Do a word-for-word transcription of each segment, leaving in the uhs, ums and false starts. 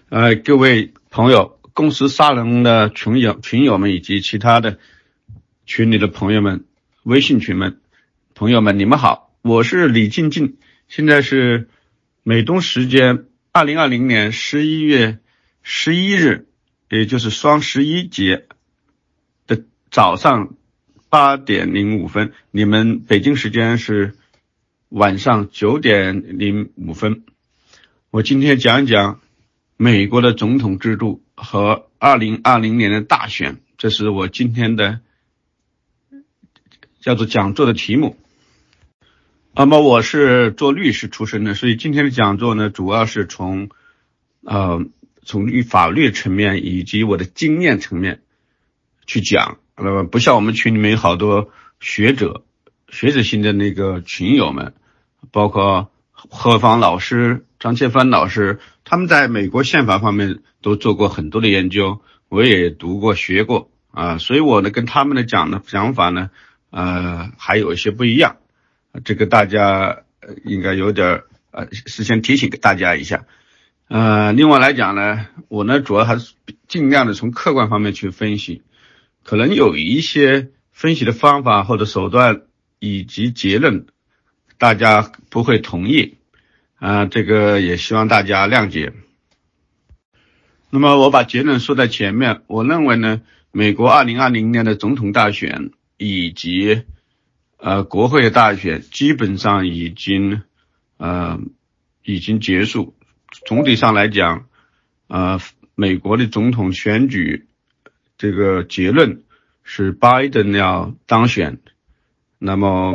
呃，各位朋友，共识沙龙的群友、群友们以及其他的群里的朋友们、微信群们、朋友们，你们好，我是李静静。现在是美东时间二零二零年十一月十一日，也就是双十一节的早上八点零五分，你们北京时间是晚上九点零五分。我今天讲一讲美国的总统制度和二零二零年的大选，这是我今天的叫做讲座的题目。那么我是做律师出身的，所以今天的讲座呢，主要是从呃从律法律层面以及我的经验层面去讲。呃，不像我们群里面有好多学者、学者型的那个群友们，包括何方老师、张建帆老师，他们在美国宪法方面都做过很多的研究，我也读过学过啊，所以我呢跟他们的讲的想法呢，呃，还有一些不一样，这个大家应该有点呃事先提醒给大家一下。呃，另外来讲呢，我呢主要还是尽量的从客观方面去分析，可能有一些分析的方法或者手段以及结论，大家不会同意。啊、呃，这个也希望大家谅解。那么我把结论说在前面，我认为呢，美国二零二零年的总统大选以及呃国会的大选基本上已经呃已经结束。总体上来讲，呃美国的总统选举这个结论是拜登要当选，那么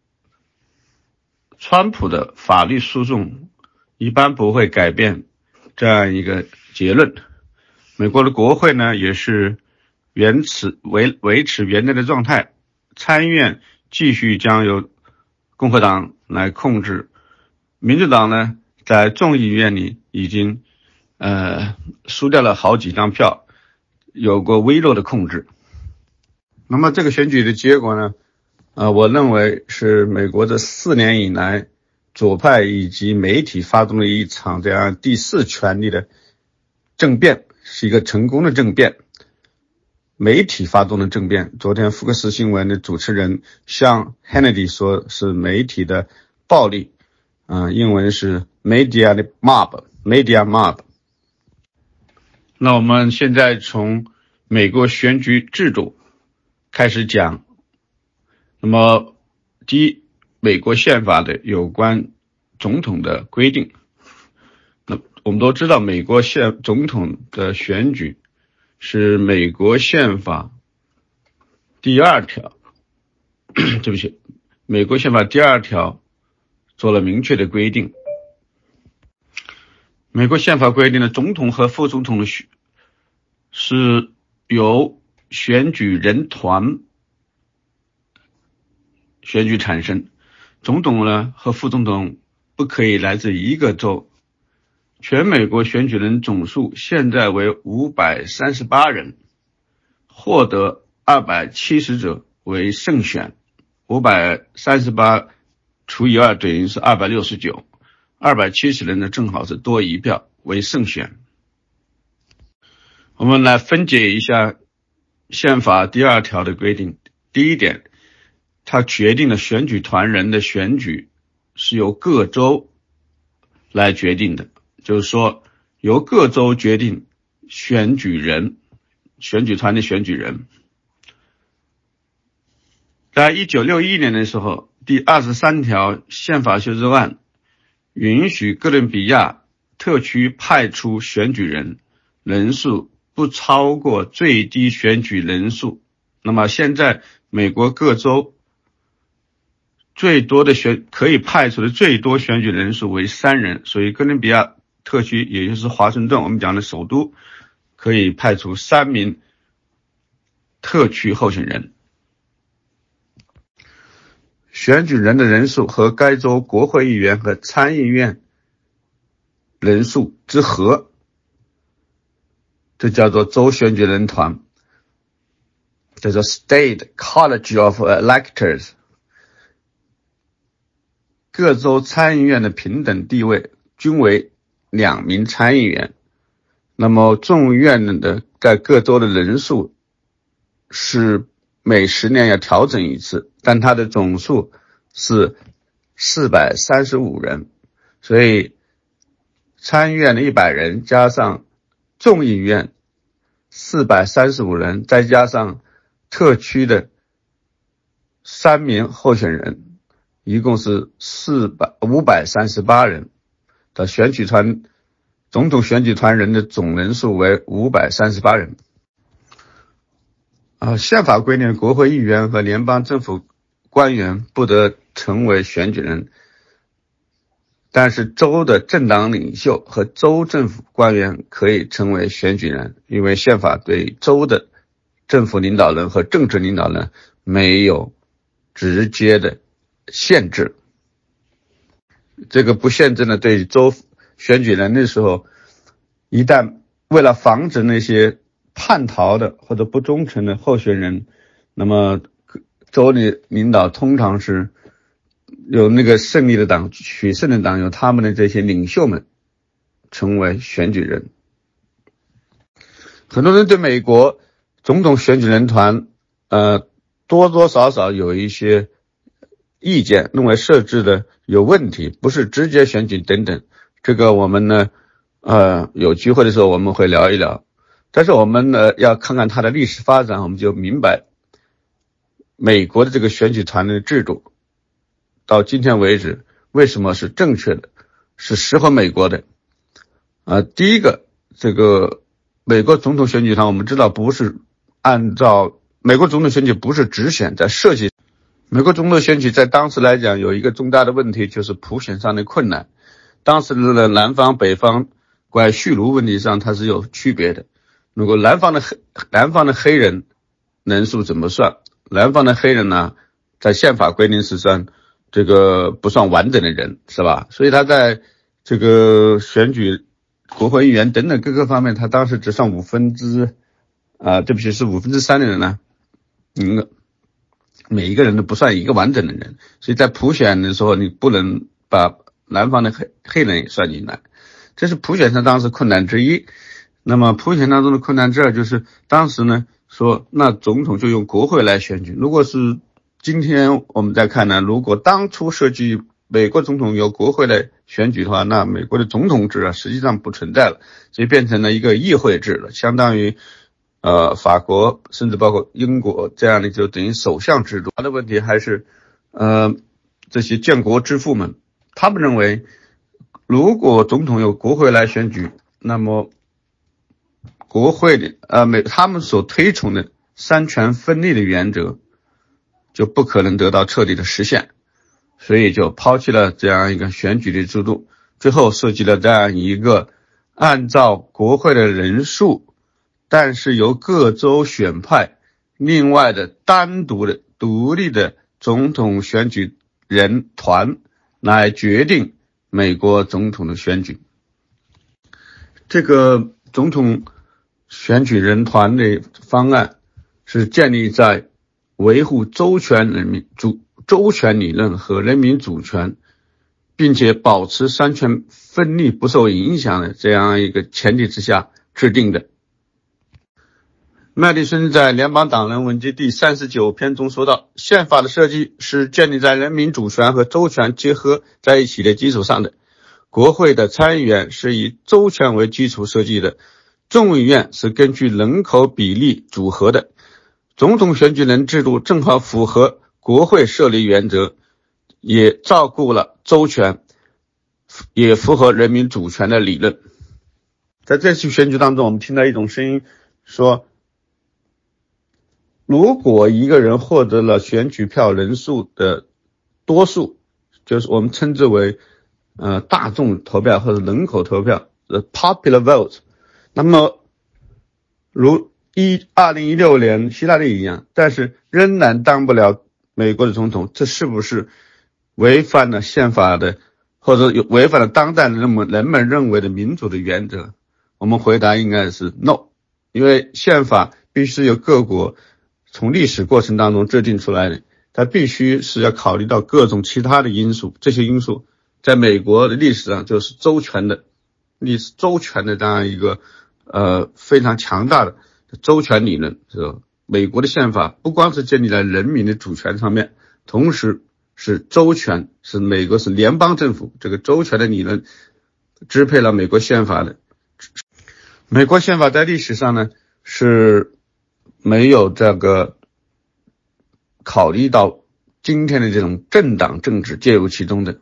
川普的法律诉讼一般不会改变这样一个结论。美国的国会呢也是原持维维持原来的状态，参议院继续将由共和党来控制，民主党呢在众议院里已经呃输掉了好几张票，有过微弱的控制。那么这个选举的结果呢，呃，我认为是美国这四年以来左派以及媒体发动了一场这样第四权力的政变，是一个成功的政变。媒体发动的政变，昨天福克斯新闻的主持人向 Hannity 说是媒体的暴力，呃，英文是 media 的 mob media mob。 那我们现在从美国选举制度开始讲。那么第一，美国宪法的有关总统的规定。那我们都知道，美国宪总统的选举是美国宪法第二条对不起美国宪法第二条做了明确的规定。美国宪法规定的总统和副总统的选是由选举人团选举产生，总统呢和副总统不可以来自一个州。全美国选举人总数现在为五百三十八人，获得二百七十者为胜选，五百三十八除以二等于是二百六十九，二百七十人呢正好是多一票为胜选。我们来分解一下宪法第二条的规定。第一点，它决定了选举团人的选举是由各州来决定的，就是说由各州决定选举人，选举团的选举人。在一九六一年的时候，第二十三条宪法修正案允许哥伦比亚特区派出选举人，人数不超过最低选举人数。那么现在美国各州最多的选可以派出的最多选举人数为三人，所以哥伦比亚特区也就是华盛顿，我们讲的首都，可以派出三名特区候选人。选举人的人数和该州国会议员和参议院人数之和，这叫做州选举人团，叫做 State College of Electors。各州参议院的平等地位均为两名参议员， 那么众议院的在各州的人数是每十年要调整一次，但它的总数是四百三十五人，所以参议院的一百人加上众议院四百三十五人，再加上特区的三名候选人，一共是四百五百三十八人的选举团，总统选举团人的总人数为五百三十八人。啊，宪法规定国会议员和联邦政府官员不得成为选举人，但是州的政党领袖和州政府官员可以成为选举人，因为宪法对州的政府领导人和政治领导人没有直接的限制。这个不限制呢，对州选举人的时候，一旦为了防止那些叛逃的或者不忠诚的候选人，那么州里领导通常是有那个胜利的党，取胜的党，有他们的这些领袖们成为选举人。很多人对美国总统选举人团呃多多少少有一些意见，认为设置的有问题，不是直接选举等等。这个我们呢呃有机会的时候我们会聊一聊。但是我们呢要看看它的历史发展，我们就明白美国的这个选举团的制度到今天为止为什么是正确的，是适合美国的。啊、呃，第一个，这个美国总统选举团我们知道不是按照美国总统选举不是直选，在设计美国总统选举在当时来讲有一个重大的问题，就是普选上的困难。当时的南方北方关于蓄奴问题上它是有区别的。如果南方的黑南方的黑人人数怎么算？南方的黑人呢，在宪法规定是算这个不算完整的人，是吧？所以他在这个选举国会议员等等各个方面，他当时只算五分之啊、呃，对不起，是五分之三的人呢。嗯，每一个人都不算一个完整的人，所以在普选的时候，你不能把南方的黑黑人也算进来，这是普选上当时困难之一。那么普选当中的困难之二就是当时呢说那总统就用国会来选举。如果是今天我们再看呢，如果当初设计美国总统由国会来选举的话，那美国的总统制啊实际上不存在了，就变成了一个议会制了，相当于呃法国甚至包括英国这样的就等于首相制度。他的问题还是呃这些建国之父们他们认为，如果总统由国会来选举，那么国会的呃美他们所推崇的三权分立的原则就不可能得到彻底的实现，所以就抛弃了这样一个选举的制度，最后设计了这样一个按照国会的人数，但是由各州选派另外的单独的独立的总统选举人团来决定美国总统的选举。这个总统选举人团的方案是建立在维护州权人民主州权理论和人民主权，并且保持三权分立不受影响的这样一个前提之下制定的。麦迪逊在联邦党人文集第三十九篇中说到，宪法的设计是建立在人民主权和州权结合在一起的基础上的。国会的参议员是以州权为基础设计的，众议院是根据人口比例组合的。总统选举人制度正好符合国会设立原则，也照顾了州权，也符合人民主权的理论。在这次选举当中，我们听到一种声音说，如果一个人获得了选举票人数的多数，就是我们称之为呃大众投票或者人口投票 the popular vote， 那么如一二零一六年希拉里一样，但是仍然当不了美国的总统，这是不是违反了宪法的，或者有违反了当代人们人们认为的民主的原则？我们回答应该是 no， 因为宪法必须由各国从历史过程当中制定出来的，它必须是要考虑到各种其他的因素，这些因素在美国的历史上就是州权的历史州权的这样一个呃非常强大的周全理论，是吧？美国的宪法不光是建立在人民的主权上面，同时是周全，是美国是联邦政府这个周全的理论支配了美国宪法的。美国宪法在历史上呢是没有这个考虑到今天的这种政党政治介入其中的。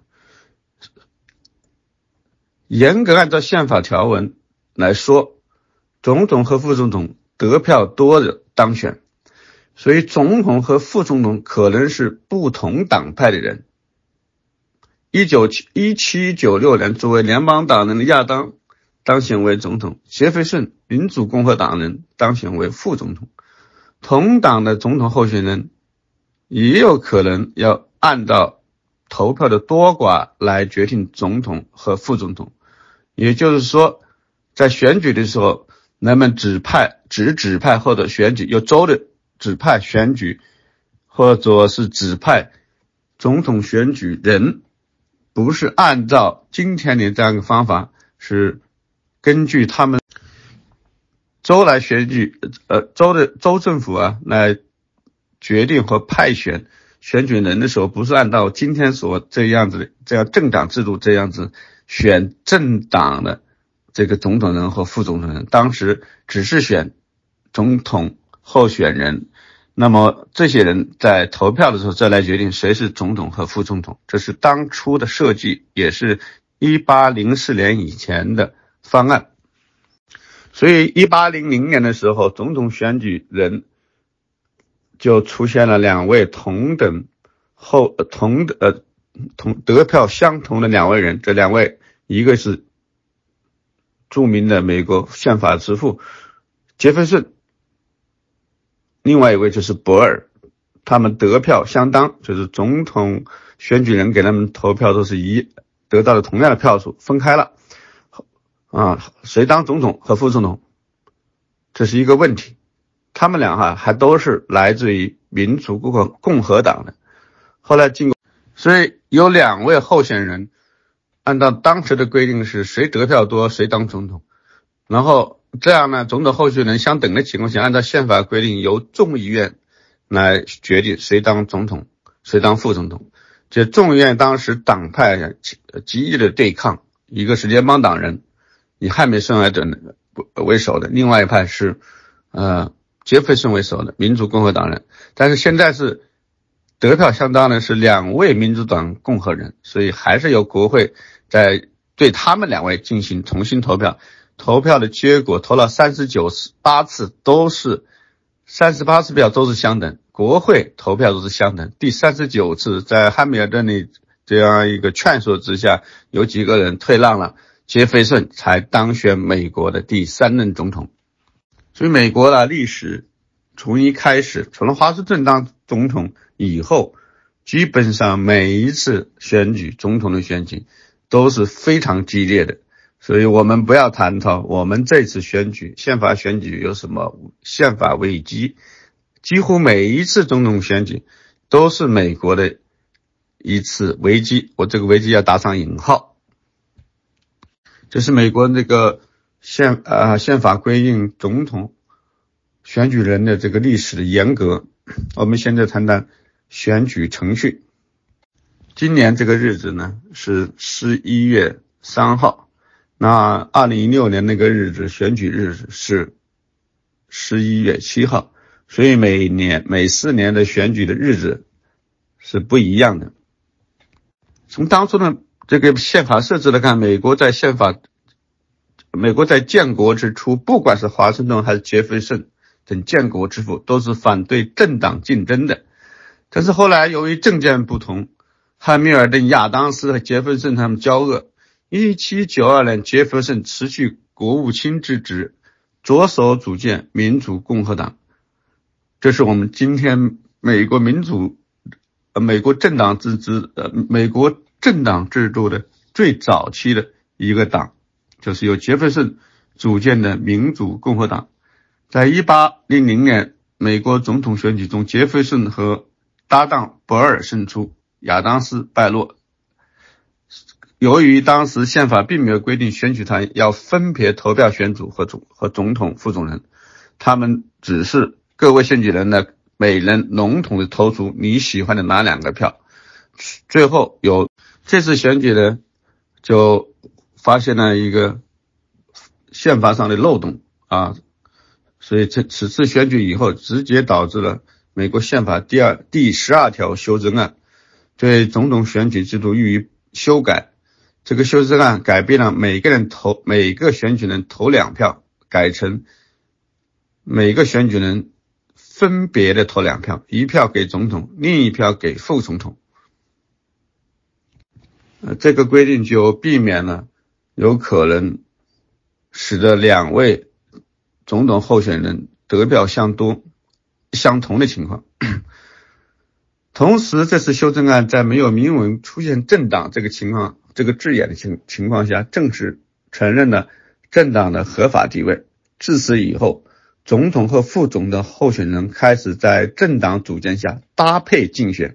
严格按照宪法条文来说，总统和副总统得票多的当选，所以总统和副总统可能是不同党派的人。一七九六年，作为联邦党人的亚当当选为总统，杰斐逊民主共和党人当选为副总统。同党的总统候选人也有可能要按照投票的多寡来决定总统和副总统。也就是说，在选举的时候，人们指派只指派或者选举，有州的指派选举，或者是指派总统选举人，不是按照今天的这样一个方法，是根据他们州来选举，呃，州的州政府啊来决定和派选选举人的时候，不是按照今天所这样子的这样政党制度这样子选政党的这个总统人和副总统人，当时只是选总统候选人，那么这些人在投票的时候再来决定谁是总统和副总统，这是当初的设计，也是一八零四年以前的方案。所以一八零零年的时候，总统选举人就出现了两位同等后同呃同得票相同的两位人，这两位一个是著名的美国宪法之父杰斐逊，另外一位就是博尔，他们得票相当，就是总统选举人给他们投票都是一得到了同样的票数，分开了啊，谁当总统和副总统，这是一个问题。他们俩哈还都是来自于民主共和共和党的，后来经过，所以有两位候选人，按照当时的规定是谁得票多谁当总统，然后这样呢，总统候选人相等的情况下，按照宪法规定由众议院来决定谁当总统谁当副总统。这众议院当时党派激烈的对抗，一个是联邦党人以汉密尔顿为首的，另外一派是呃杰斐逊为首的民主共和党人，但是现在是得票相当的是两位民主党共和人，所以还是由国会在对他们两位进行重新投票。投票的结果投了三十九次，八次都是三十八次票都是相等，国会投票都是相等。第三十九次在汉密尔顿的这样一个劝说之下，有几个人退让了，杰斐逊才当选美国的第三任总统。所以美国的历史从一开始，从了华盛顿当总统以后，基本上每一次选举总统的选举都是非常激烈的。所以我们不要谈到我们这次选举宪法选举有什么宪法危机，几乎每一次总统选举都是美国的一次危机，我这个危机要打上引号。这是美国那个宪呃宪法规定总统选举人的这个历史的严格。我们现在谈谈选举程序。今年这个日子呢是十一月三号，那二零一六年那个日子选举日子是十一月七号，所以每年每四年的选举的日子是不一样的。从当初的这个宪法设置来看，美国在宪法美国在建国之初，不管是华盛顿还是杰斐逊等建国之父，都是反对政党竞争的。但是后来由于政见不同，汉密尔顿、亚当斯和杰斐逊他们交恶，一七九二年杰斐逊辞去国务卿之职，着手组建民主共和党。这是我们今天美国民主呃美国政党制制呃美国政党制度的最早期的一个党，就是由杰斐逊组建的民主共和党。在一八零零年美国总统选举中，杰斐逊和搭档博尔胜出，亚当斯败落。 由于当时宪法并没有规定选举团要分别投票选主和总和总统、副总人，他们只是各位选举人呢，每人笼统的投出你喜欢的哪两个票。最后有这次选举呢，就发现了一个宪法上的漏洞啊，所以这此次选举以后，直接导致了美国宪法第二第十二条修正案对总统选举制度予以修改。这个修正案改变了每个人投每个选举人投两票，改成每个选举人分别的投两票，一票给总统，另一票给副总统。呃，这个规定就避免了有可能使得两位总统候选人得票相多相同的情况。同时，这次修正案在没有明文出现政党这个情况这个字眼的情情况下，正式承认了政党的合法地位。自此以后，总统和副总的候选人开始在政党组建下搭配竞选。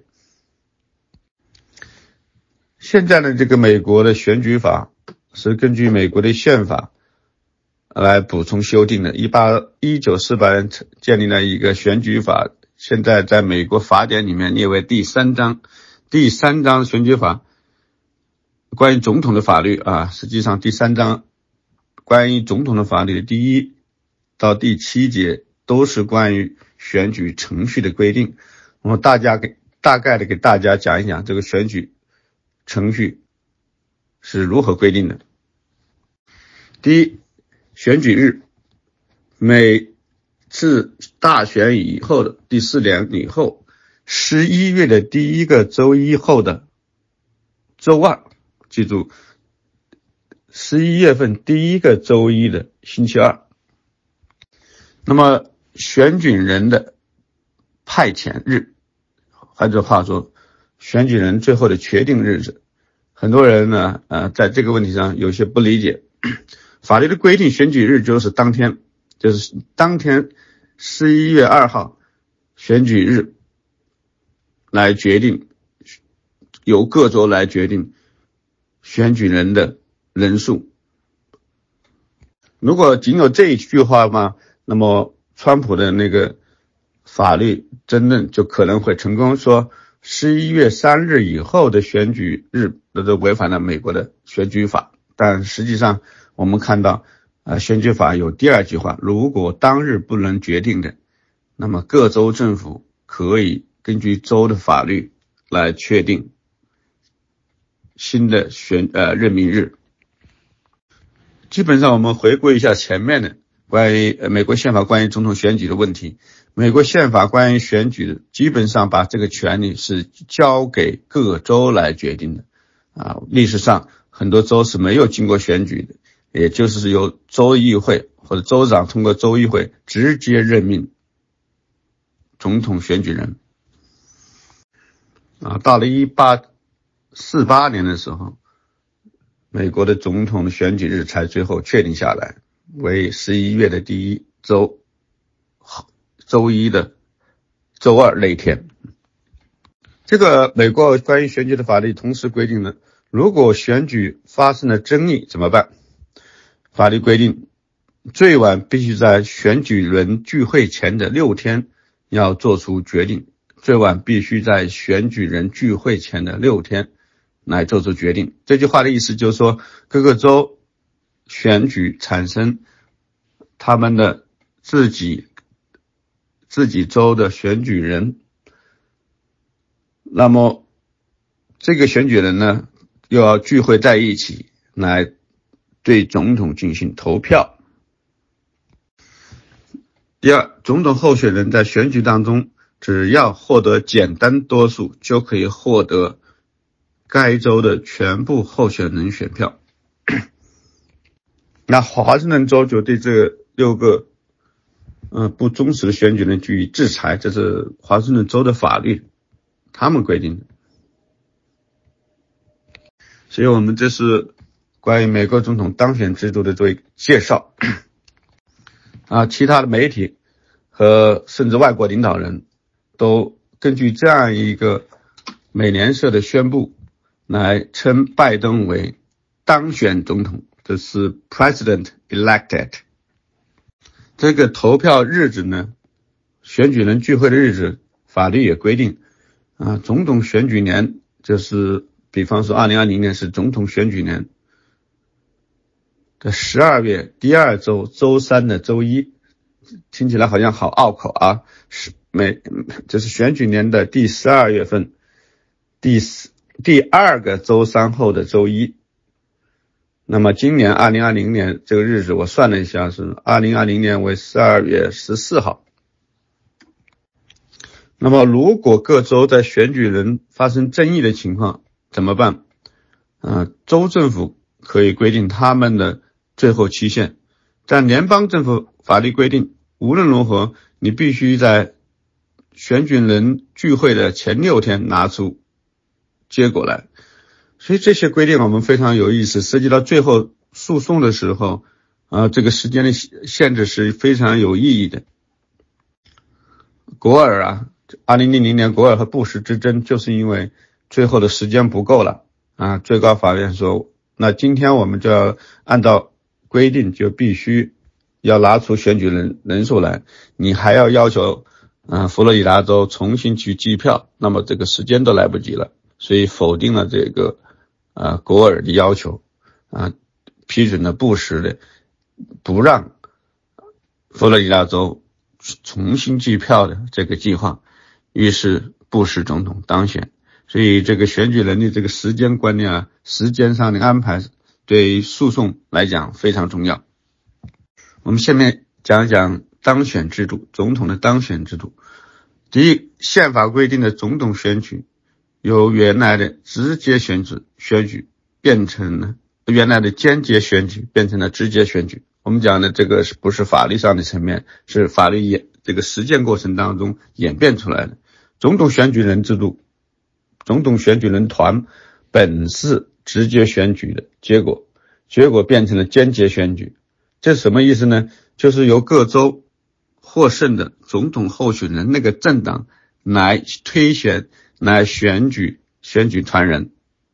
现在的这个美国的选举法是根据美国的宪法来补充修订的。一九四八年建立了一个选举法，现在在美国法典里面列为第三章。第三章选举法关于总统的法律啊，实际上第三章关于总统的法律的第一到第七节都是关于选举程序的规定。我们大家给大概的给大家讲一讲这个选举程序是如何规定的。第一，选举日，每次大选以后的第四年以后，十一月的第一个周一后的周二，记住，十一月份第一个周一的星期二。那么选举人的派遣日，换句话说，选举人最后的决定日子，很多人呢，呃，在这个问题上有些不理解。法律的规定，选举日就是当天，就是当天十一月二号选举日来决定，由各州来决定选举人的人数。如果仅有这一句话嘛，那么川普的那个法律争论就可能会成功，说十一月三日以后的选举日都违反了美国的选举法。但实际上我们看到呃，选举法有第二句话，如果当日不能决定的，那么各州政府可以根据州的法律来确定新的选呃任命日。基本上我们回顾一下前面的关于、呃、美国宪法关于总统选举的问题。美国宪法关于选举的基本上把这个权利是交给各州来决定的啊，历史上很多州是没有经过选举的，也就是由州议会或者州长通过州议会直接任命总统选举人啊。到了一八四八年的时候，美国的总统的选举日才最后确定下来，为十一月的第一周周一的周二那天。这个美国关于选举的法律同时规定了，如果选举发生了争议怎么办？法律规定，最晚必须在选举人聚会前的六天要做出决定，最晚必须在选举人聚会前的六天来做出决定。这句话的意思就是说，各个州选举产生他们的自己自己州的选举人，那么这个选举人呢，又要聚会在一起来对总统进行投票。第二，总统候选人在选举当中只要获得简单多数，就可以获得该州的全部候选人选票。那华盛顿州就对这六个呃不忠实的选举人予以制裁，这是华盛顿州的法律，他们规定的。所以我们这是关于美国总统当选制度的做一个介绍啊，其他的媒体和甚至外国领导人都根据这样一个美联社的宣布来称拜登为当选总统，这是 president elected。这个投票日子呢，选举人聚会的日子，法律也规定啊，总统选举年就是比方说二零二零年是总统选举年的十二月第二周周三的周一，听起来好像好拗口啊，是每这是选举年的第十二月份第第二个周三后的周一。那么今年二零二零年这个日子我算了一下，是二零二零年为十二月十四号。那么如果各州在选举人发生争议的情况怎么办？呃，州政府可以规定他们的最后期限，但联邦政府法律规定，无论如何你必须在选举人聚会的前六天拿出结果来。所以这些规定我们非常有意思，涉及到最后诉讼的时候啊，这个时间的限制是非常有意义的。果尔啊二零零零年果尔和布什之争就是因为最后的时间不够了啊，最高法院说那今天我们就要按照规定就必须要拿出选举人人数来，你还要要求啊佛罗里达州重新去计票，那么这个时间都来不及了，所以否定了这个啊果尔的要求啊，批准了布什的不让佛罗里达州重新计票的这个计划，于是布什总统当选。所以这个选举人的这个时间观念啊，时间上的安排对诉讼来讲非常重要。我们下面讲一讲当选制度，总统的当选制度。第一，宪法规定的总统选举由原来的直接选举选举变成了原来的间接选举变成了直接选举。我们讲的这个是不是法律上的层面，是法律演这个实践过程当中演变出来的。总统选举人制度，总统选举人团本是直接选举的结果，结果变成了间接选举。这是什么意思呢？就是由各州获胜的总统候选人那个政党来推选来选举选举团人。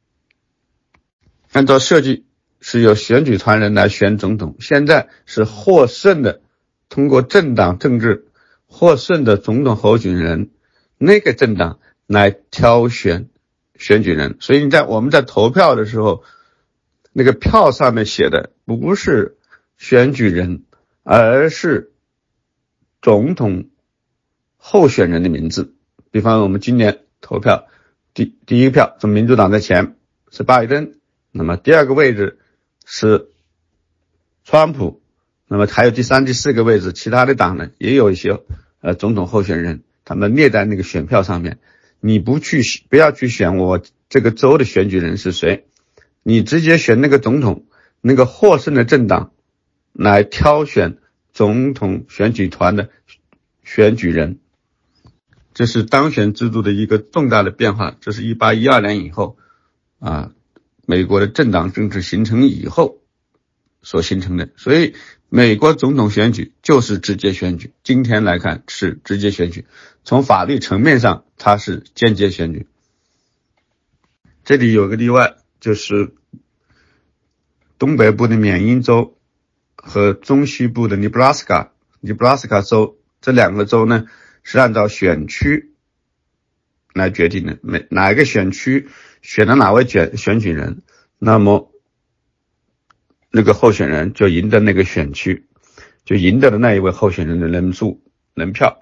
按照设计是由选举团人来选总统，现在是获胜的通过政党政治获胜的总统候选人那个政党来挑选选举人。所以你在我们在投票的时候，那个票上面写的不是选举人，而是总统候选人的名字。比方我们今年投票第第一票从民主党在前是拜登，那么第二个位置是川普，那么还有第三第四个位置其他的党呢也有一些呃总统候选人，他们列在那个选票上面。你不去不要去选我这个州的选举人是谁，你直接选那个总统那个获胜的政党来挑选总统选举团的选举人。这是当选制度的一个重大的变化，这是一八一二年以后啊，美国的政党政治形成以后所形成的。所以美国总统选举就是直接选举，今天来看是直接选举，从法律层面上它是间接选举。这里有个例外，就是东北部的缅因州和中西部的 Nebraska Nebraska 州，这两个州呢是按照选区来决定的，哪哪一个选区选了哪位选选举人，那么那个候选人就赢得那个选区，就赢得了那一位候选人的人数人票。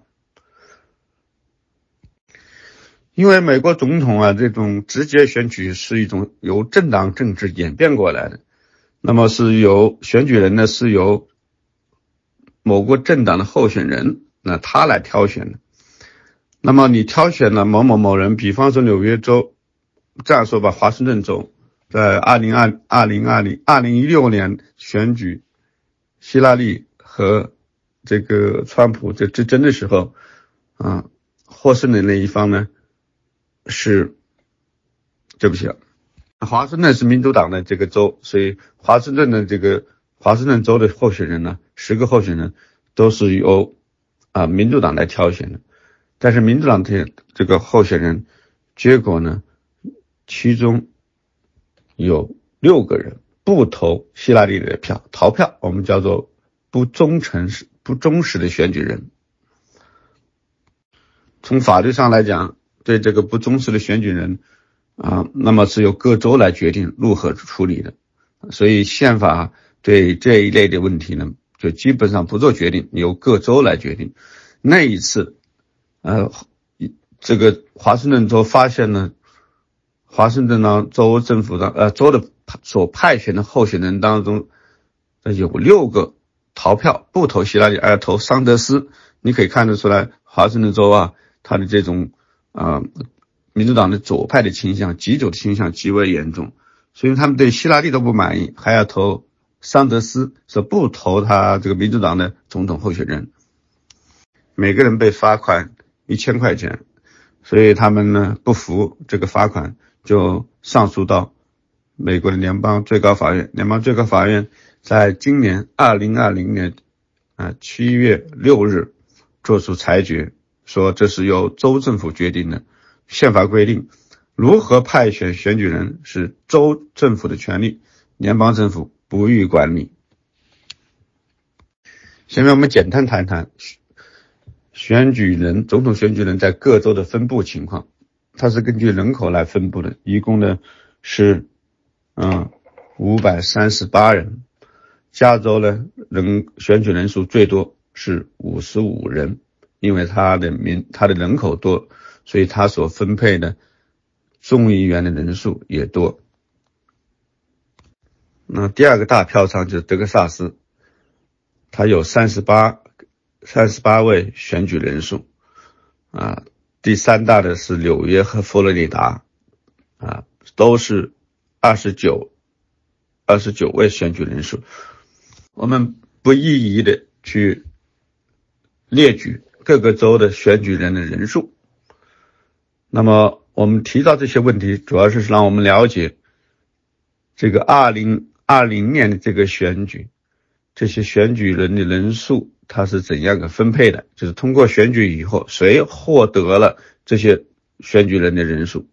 因为美国总统啊，这种直接选举是一种由政党政治演变过来的，那么是由选举人呢是由某个政党的候选人那他来挑选的。那么你挑选了某某某人，比方说纽约州，这样说吧，华盛顿州在二零二二零二零二零一六年选举希拉里和这个川普这之争的时候啊，获胜的那一方呢是对不起啊，华盛顿是民主党的这个州，所以华盛顿的这个华盛顿州的候选人呢，十个候选人都是由啊民主党来挑选的。但是民主党的这个候选人结果呢，其中有六个人不投希拉里的票，逃票，我们叫做不忠诚、不忠实的选举人。从法律上来讲，对这个不忠实的选举人啊，那么是由各州来决定如何处理的。所以宪法对这一类的问题呢，就基本上不做决定，由各州来决定。那一次，呃，这个华盛顿州发现了华盛顿州政府的呃州的所派选的候选人当中，有六个逃票不投希拉里而投桑德斯。你可以看得出来，华盛顿州啊，他的这种啊、呃、民主党的左派的倾向、极左的倾向极为严重，所以他们对希拉里都不满意，还要投桑德斯，说不投他这个民主党的总统候选人。每个人被罚款一千块钱，所以他们呢不服这个罚款，就上诉到美国的联邦最高法院。联邦最高法院在今年二零二零年啊七月六日做出裁决，说这是由州政府决定的。宪法规定，如何派选选举人是州政府的权利，联邦政府不予管理。下面我们简单谈谈选举人、总统选举人在各州的分布情况。它是根据人口来分布的，一共呢是嗯五百三十八人。加州呢人选举人数最多是五十五人，因为它的民它的人口多，所以它所分配的众议员的人数也多。那第二个大票仓就是德克萨斯，它有三十八位选举人数啊。第三大的是纽约和佛罗里达啊，都是二十九位选举人数。我们不一一的去列举各个州的选举人的人数。那么我们提到这些问题，主要是让我们了解这个二零二零年的这个选举，这些选举人的人数它是怎样的分配的，就是通过选举以后谁获得了这些选举人的人数。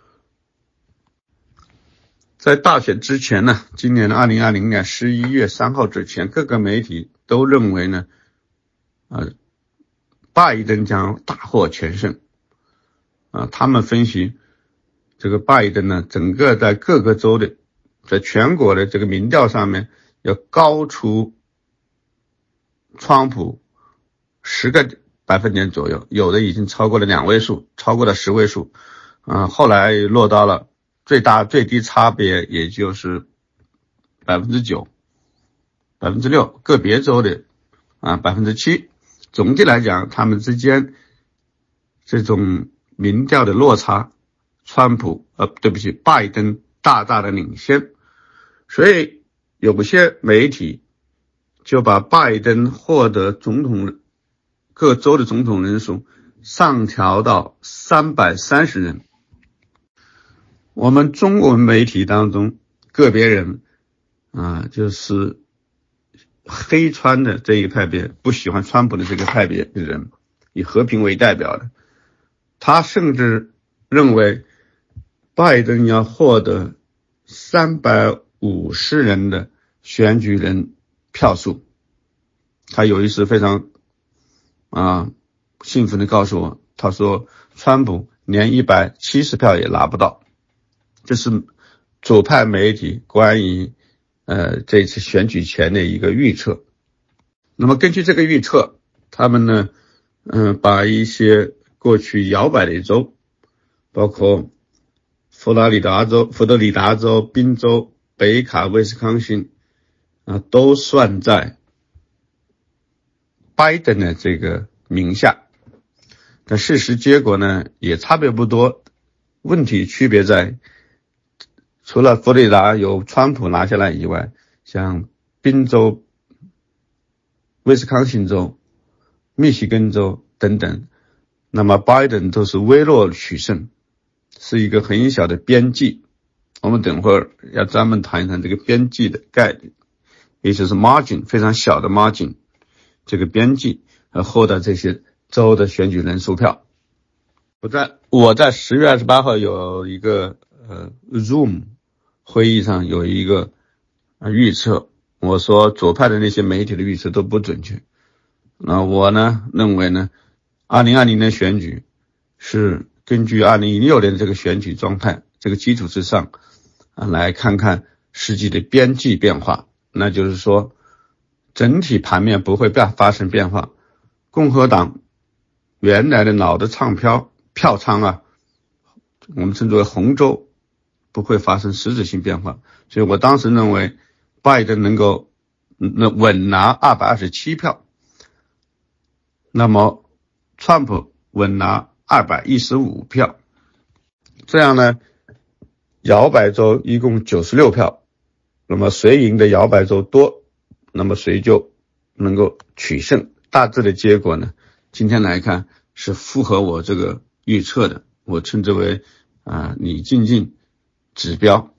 在大选之前呢，今年的二零二零年十一月三号之前，各个媒体都认为呢呃拜登将大获全胜啊。他们分析这个拜登呢，整个在各个州的在全国的这个民调上面要高出川普十个百分点左右，有的已经超过了两位数，超过了十位数啊。后来落到了最大最低差别也就是百分之九、百分之六，个别州的啊百分之七。总体来讲，他们之间这种民调的落差，川普呃对不起，拜登大大的领先，所以有些媒体就把拜登获得总统各州的总统人数上调到三百三十人。我们中文媒体当中个别人啊，就是黑川的这一派别，不喜欢川普的这个派别的人，以和平为代表的，他甚至认为拜登要获得三百五十人的选举人票数。他有一次非常啊兴奋地告诉我，他说川普连一百七十票也拿不到。这是左派媒体关于呃这次选举前的一个预测。那么根据这个预测，他们呢嗯、呃、把一些过去摇摆的州，包括佛罗里达州、佛罗里达州、宾州、北卡、威斯康星啊，都算在拜登的这个名下。但事实结果呢也差别不多，问题区别在除了佛罗里达由川普拿下来以外，像宾州、威斯康星州、密西根州等等，那么拜登都是微弱取胜，是一个很小的边际。我们等会儿要专门谈一谈这个边际的概念，也就是 margin， 非常小的 margin， 这个边际而获得这些州的选举人数票。我在我在十月二十八号有一个呃 Zoom 会议上有一个啊预测，我说左派的那些媒体的预测都不准确。那我呢认为呢，二零二零年选举是根据二零一六年的这个选举状态这个基础之上啊，来看看实际的边际变化。那就是说，整体盘面不会发生变化，共和党原来的老的唱票票仓啊，我们称之为红州，不会发生实质性变化。所以我当时认为拜登能够稳拿二百二十七票，那么川普稳拿二百一十五票，这样呢，摇摆州一共九十六票，那么谁赢的摇摆州多，那么谁就能够取胜。大致的结果呢，今天来看是符合我这个预测的，我称之为啊李静静指标。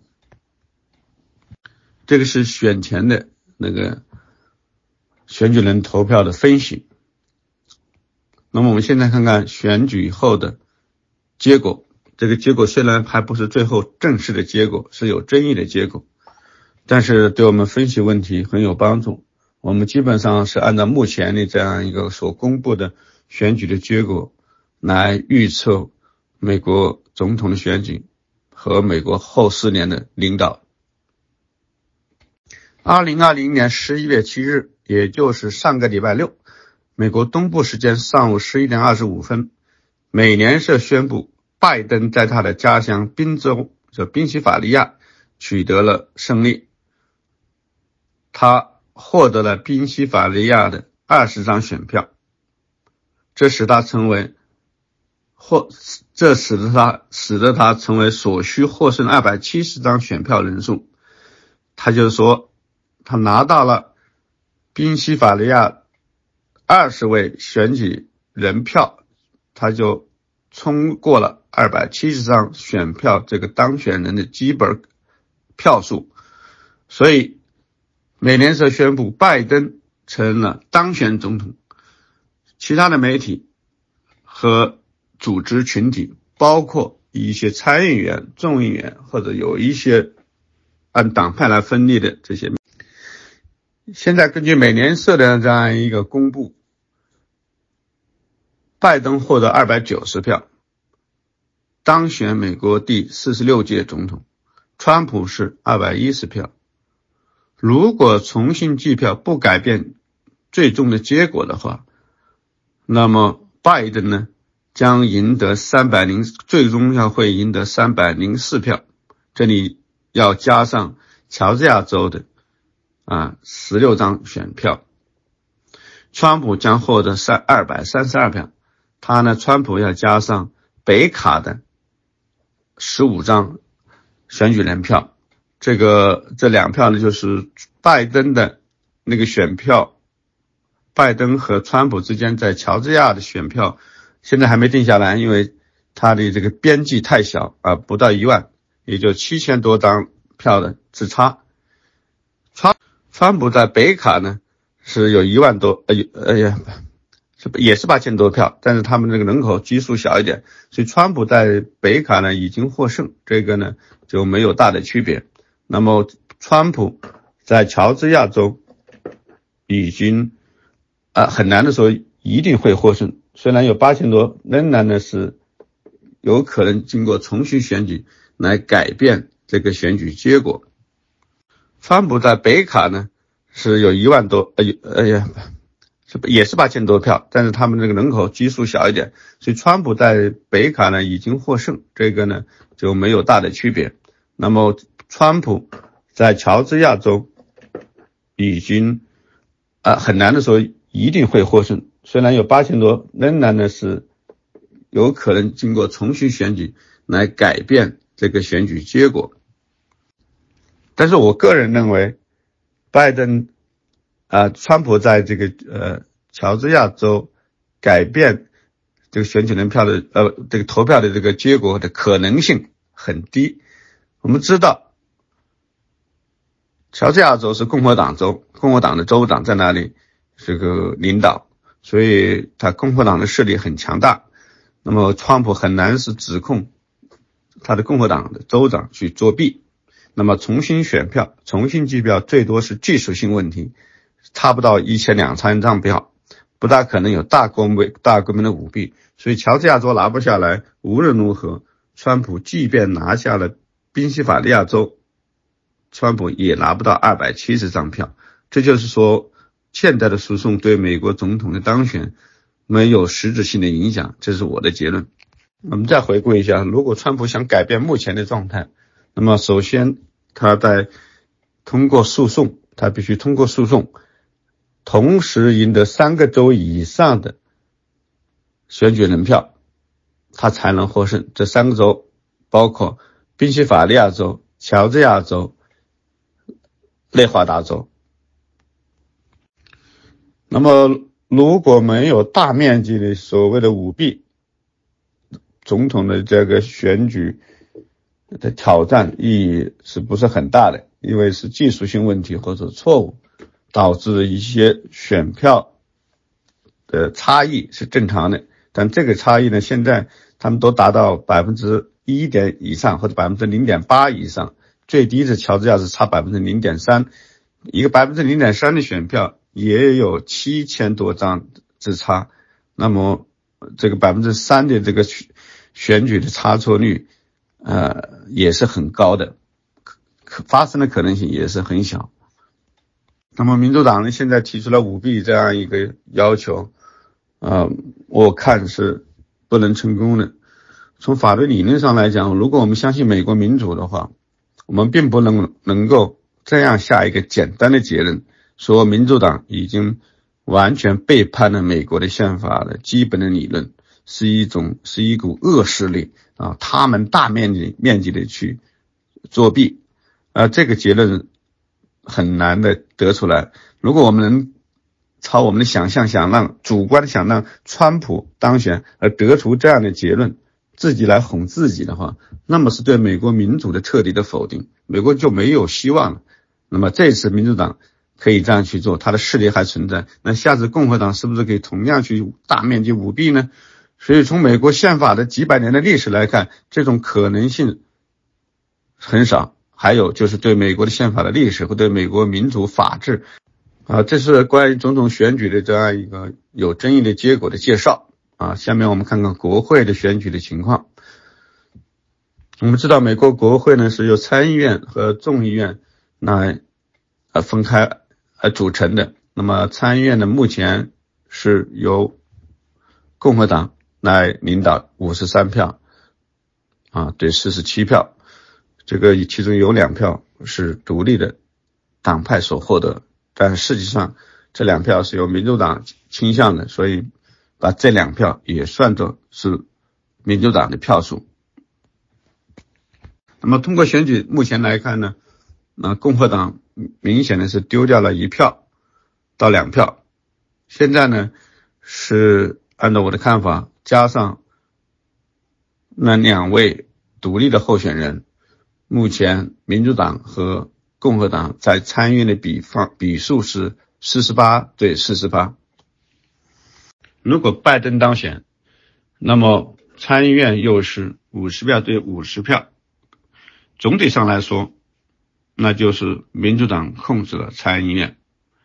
这个是选前的那个选举人投票的分析。那么我们现在看看选举后的结果，这个结果虽然还不是最后正式的结果，是有争议的结果，但是对我们分析问题很有帮助。我们基本上是按照目前的这样一个所公布的选举的结果来预测美国总统的选举和美国后四年的领导。二零二零年十一月七日，也就是上个礼拜六，美国东部时间上午十一点二十五分，美联社宣布拜登在他的家乡宾州，就宾夕法尼亚取得了胜利，他获得了宾夕法尼亚的二十张选票，这使他成为或这使得他使得他成为所需获胜二百七十张选票人数。他就说他拿到了宾夕法尼亚二十位选举人票，他就冲过了二百七十张选票这个当选人的基本票数，所以美联社宣布拜登成了当选总统。其他的媒体和组织群体，包括一些参议员、众议员，或者有一些按党派来分立的这些，现在根据美联社的这样一个公布，拜登获得二百九十票，当选美国第四十六届总统，川普是二百一十票。如果重新计票不改变最终的结果的话，那么拜登呢将赢得三百零，最终要会赢得三百零四票，这里要加上乔治亚州的啊十六张选票。川普将获得三二百三十二票，他呢川普要加上北卡的十五张选举人票。这个这两票呢，就是拜登的那个选票，拜登和川普之间在乔治亚的选票现在还没定下来，因为他的这个边际太小啊，不到一万，也就七千多张票的之差。川川普在北卡呢是有一万多，呃呃呀，也是八千多票，但是他们这个人口基数小一点，所以川普在北卡呢已经获胜，这个呢就没有大的区别。那么川普在乔治亚州已经啊很难的说一定会获胜，虽然有八千多，仍然呢是有可能经过重新选举来改变这个选举结果。川普在北卡呢是有一万多，呃呃呀，也是八千多票，但是他们这个人口基数小一点，所以川普在北卡呢已经获胜，这个呢就没有大的区别。那么川普在乔治亚州已经啊很难的说一定会获胜，虽然有八千多，仍然呢是有可能经过重新选举来改变这个选举结果。但是我个人认为拜登啊川普在这个呃乔治亚州改变这个选举人票的呃这个投票的这个结果的可能性很低。我们知道乔治亚州是共和党州，共和党的州长在那里这个领导，所以他共和党的势力很强大。那么川普很难是指控他的共和党的州长去作弊， 那么重新选票、重新计票最多是技术性问题，差不到一千两千张票，不大可能有大规模大规模的舞弊。所以乔治亚州拿不下来，无论如何，川普即便拿下了宾夕法尼亚州，川普也拿不到二百七十张票。这就是说，现在的诉讼对美国总统的当选没有实质性的影响，这是我的结论。我们再回顾一下，如果川普想改变目前的状态，那么首先他在通过诉讼，他必须通过诉讼，同时赢得三个州以上的选举人票，他才能获胜。这三个州包括宾夕法尼亚州、乔治亚州、内华达州。那么如果没有大面积的所谓的舞弊，总统的这个选举的挑战意义是不是很大的？因为是技术性问题或者错误导致一些选票的差异是正常的，但这个差异呢，现在他们都达到百分之一点以上或者百分之零点八以上，最低是乔治亚是差百分之零点三，一个百分之零点三的选票也有七千多张之差，那么这个百分之三的这个选举的差错率，呃，也是很高的，可发生的可能性也是很小。那么民主党呢，现在提出了舞弊这样一个要求，呃，我看是不能成功的。从法律理论上来讲，如果我们相信美国民主的话，我们并不能能够这样下一个简单的结论，说民主党已经完全背叛了美国的宪法的基本的理论，是一种是一股恶势力啊，他们大面积面积的去作弊，啊，这个结论很难的得出来。如果我们能朝我们的想象想让主观想让川普当选而得出这样的结论，自己来哄自己的话，那么是对美国民主的彻底的否定，美国就没有希望了。那么这次民主党可以这样去做，它的势力还存在，那下次共和党是不是可以同样去大面积舞弊呢？所以从美国宪法的几百年的历史来看，这种可能性很少。还有就是对美国的宪法的历史和对美国民主法治啊，这是关于总统选举的这样一个有争议的结果的介绍啊。下面我们看看国会的选举的情况。我们知道美国国会呢是由参议院和众议院来呃分开呃组成的。那么参议院呢目前是由共和党来领导五十三票啊对四十七票，这个其中有两票是独立的党派所获得，但实际上这两票是由民主党倾向的，所以把这两票也算作是民主党的票数。那么通过选举目前来看呢，那共和党明显的是丢掉了一票到两票，现在呢是按照我的看法，加上那两位独立的候选人，目前民主党和共和党在参议院的比方比数是四十八对四十八。如果拜登当选，那么参议院又是五十票对五十票，总体上来说，那就是民主党控制了参议院，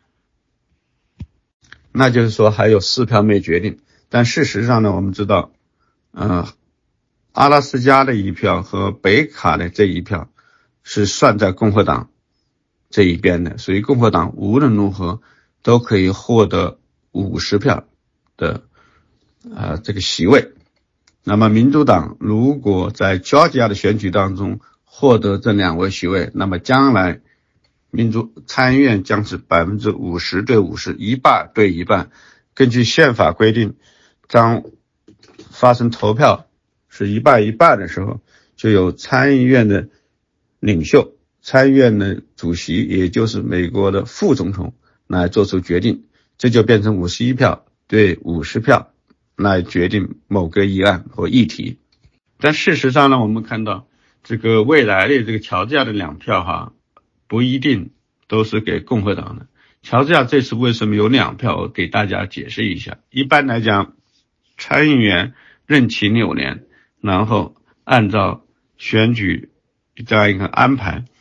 那就是说还有四票没决定。但事实上呢，我们知道呃，阿拉斯加的一票和北卡的这一票是算在共和党这一边的，所以共和党无论如何都可以获得五十票的呃这个席位。那么民主党如果在乔治亚的选举当中获得这两位席位，那么将来民主参议院将是百分之五十对五十，一半对一半。根据宪法规定，当发生投票是一半一半的时候，就有参议院的领袖、参议院的主席，也就是美国的副总统来做出决定，这就变成五十一票对五十票来决定某个议案或议题。但事实上呢，我们看到这个未来的这个乔治亚的两票哈，不一定都是给共和党的。乔治亚这次为什么有两票，我给大家解释一下。一般来讲，参议员任期六年，然后按照选举这样一个安排，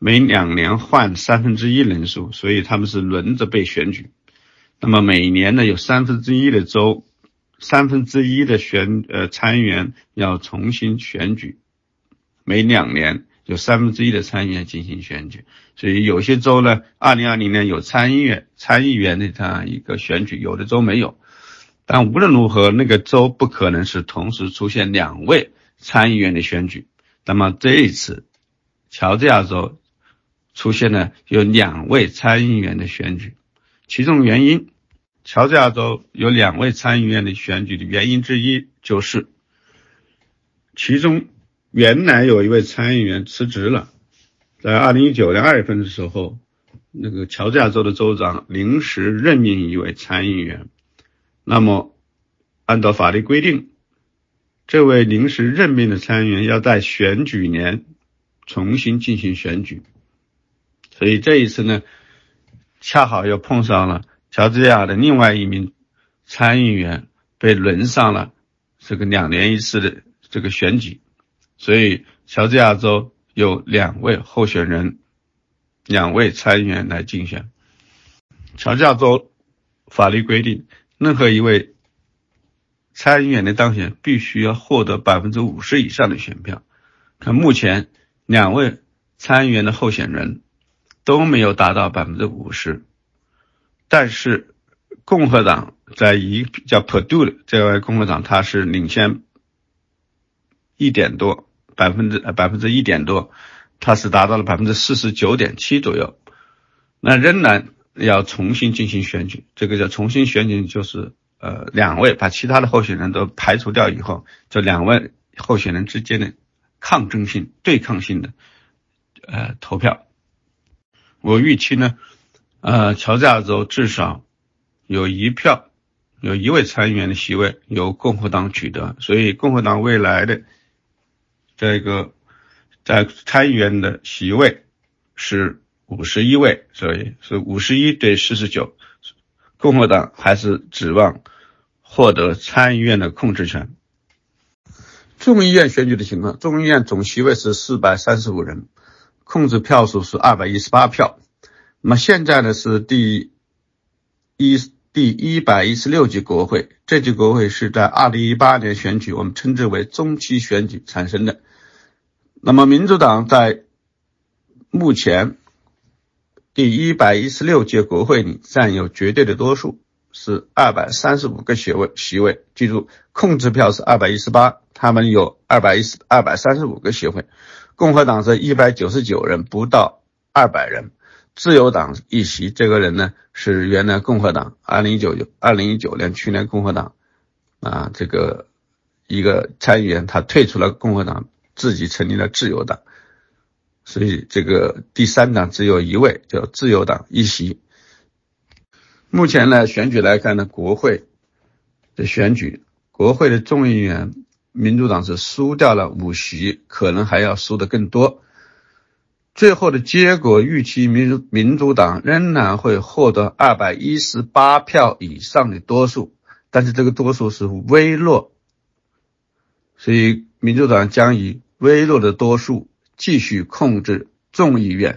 每两年换三分之一人数，所以他们是轮着被选举。那么每年呢，有三分之一的州，三分之一的选呃参议员要重新选举，每两年有三分之一的参议员进行选举。所以有些州呢，二零二零年有参议员参议员的这样一个选举，有的州没有。但无论如何，那个州不可能是同时出现两位参议员的选举。那么这一次，乔治亚州出现了有两位参议员的选举，其中原因，乔治亚州有两位参议员的选举的原因之一就是，其中原来有一位参议员辞职了，在二零一九年二月份的时候，那个乔治亚州的州长临时任命一位参议员。那么按照法律规定，这位临时任命的参议员要在选举年重新进行选举。所以这一次呢，恰好又碰上了乔治亚的另外一名参议员被轮上了这个两年一次的这个选举，所以乔治亚州有两位候选人，两位参议员来竞选。乔治亚州法律规定，任何一位参议员的当选必须要获得 百分之五十 以上的选票。可目前两位参议员的候选人都没有达到 百分之五十， 但是共和党在一叫 Perdue 的这位共和党，他是领先一点多，百分之百分之一点多，他是达到了 百分之四十九点七 左右。那仍然要重新进行选举，这个叫重新选举，就是呃两位把其他的候选人都排除掉以后，这两位候选人之间的抗争性、对抗性的呃投票。我预期呢，呃，乔治亚州至少有一票，有一位参议员的席位由共和党取得，所以共和党未来的这个在参议员的席位是五十一位，所以是五十一对四十九，共和党还是指望获得参议院的控制权。众议院选举的情况，众议院总席位是四百三十五人，控制票数是二百一十八票。那么现在呢是第一第一百一十六届国会，这届国会是在二零一八年选举，我们称之为中期选举产生的。那么民主党在目前第一百一十六届国会里占有绝对的多数，是二百三十五个席位席位，记住控制票是二百一十八，他们有二百三十五个席位。共和党是一百九十九人，不到二百人。自由党一席，这个人呢是原来共和党二零一九年去年共和党啊这个一个参议员，他退出了共和党，自己成立了自由党，所以这个第三党只有一位，叫自由党一席。目前呢选举来看呢，国会的选举，国会的众议员民主党是输掉了五席，可能还要输得更多。最后的结果预期民主民主党仍然会获得二百一十八票以上的多数，但是这个多数是微弱，所以民主党将以微弱的多数继续控制众议院。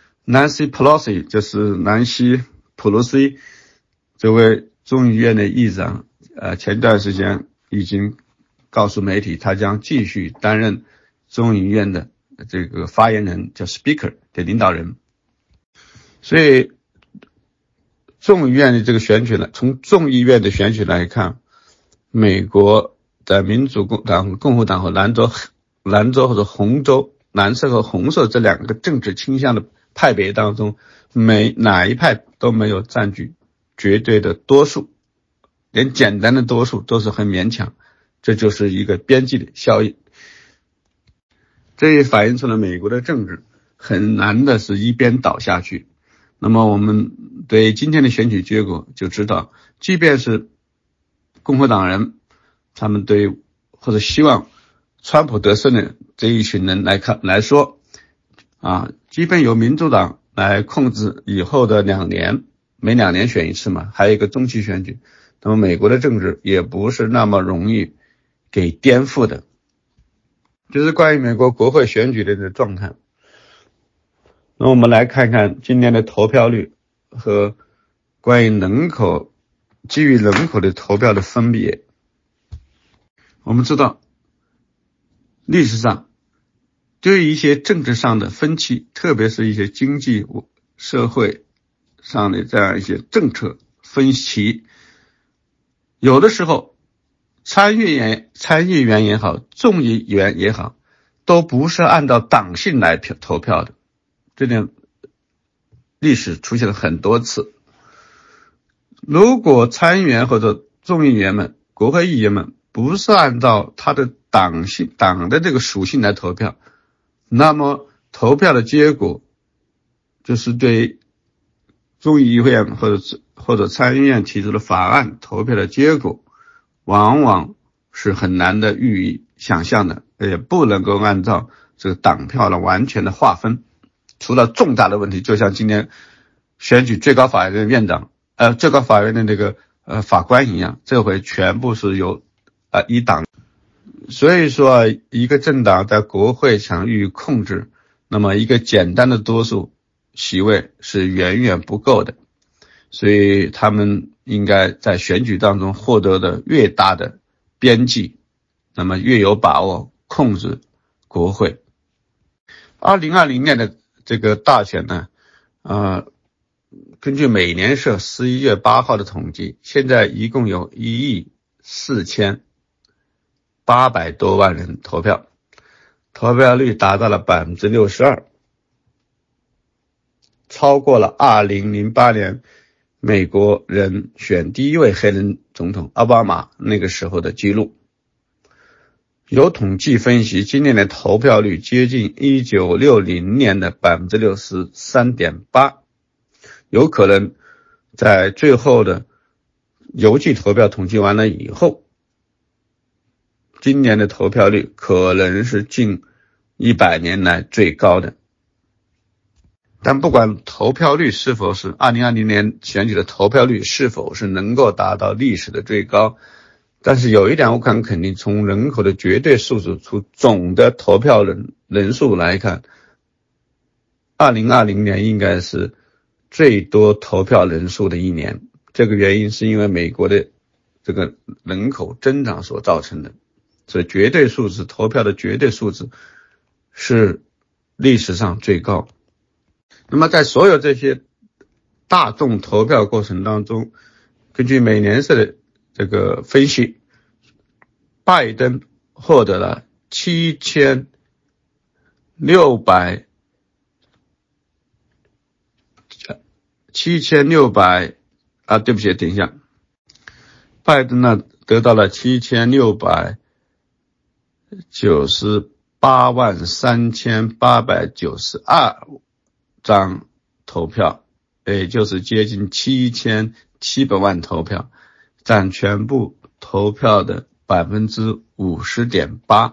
Nancy Pelosi 就是南希普洛西这位众议院的议长，呃，前段时间已经告诉媒体，他将继续担任众议院的这个发言人，叫 Speaker 的领导人。所以众议院的这个选举呢，从众议院的选举来看，美国的民主党、共和党和蓝州、蓝州或者红州、蓝色和红色这两个政治倾向的派别当中，每哪一派都没有占据绝对的多数，连简单的多数都是很勉强，这就是一个边际的效应。这也反映出了美国的政治很难的是一边倒下去。那么我们对今天的选举结果就知道，即便是共和党人，他们对或者希望川普得胜的这一群人来看来说啊，即便由民主党来控制以后的两年，每两年选一次嘛，还有一个中期选举，那么美国的政治也不是那么容易给颠覆的。就是关于美国国会选举的这个状态。 那我们来看看今年的投票率和关于人口基于人口的投票的分别。我们知道历史上对于一些政治上的分歧，特别是一些经济社会上的这样一些政策分歧，有的时候参议员参议员也好，众议员也好，都不是按照党性来票投票的。这点历史出现了很多次。如果参议员或者众议员们、国会议员们不是按照他的党性、党的这个属性来投票，那么投票的结果就是对众议院或者或者参议院提出的法案投票的结果，往往是很难的予以想象的，也不能够按照这个党票的完全的划分。除了重大的问题，就像今年选举最高法院的院长，呃，最高法院的那个呃法官一样，这回全部是由呃一党。所以说，一个政党在国会想予以控制，那么一个简单的多数席位是远远不够的，所以他们应该在选举当中获得的越大的边际，那么越有把握控制国会。二零二零年的这个大选呢，呃，根据美联社十一月八号的统计，现在一共有一亿四千八百多万人投票，投票率达到了 百分之六十二， 超过了二零零八年美国人选第一位黑人总统奥巴马那个时候的记录。有统计分析，今年的投票率接近一九六零年的 百分之六十三点八， 有可能在最后的邮寄投票统计完了以后，今年的投票率可能是近一百年来最高的。但不管投票率是否是二零二零年选举的投票率是否是能够达到历史的最高，但是有一点我敢肯定，从人口的绝对数字，从总的投票人人数来看，二零二零年应该是最多投票人数的一年。这个原因是因为美国的这个人口增长所造成的，所以绝对数字，投票的绝对数字是历史上最高。那么在所有这些大众投票过程当中，根据美联社的这个分析，拜登获得了七千六百七千六百啊，对不起，等一下，拜登呢得到了七千六百九十八万三千八百九十二张投票，也就是接近七千七百万投票，占全部投票的 百分之五十点八。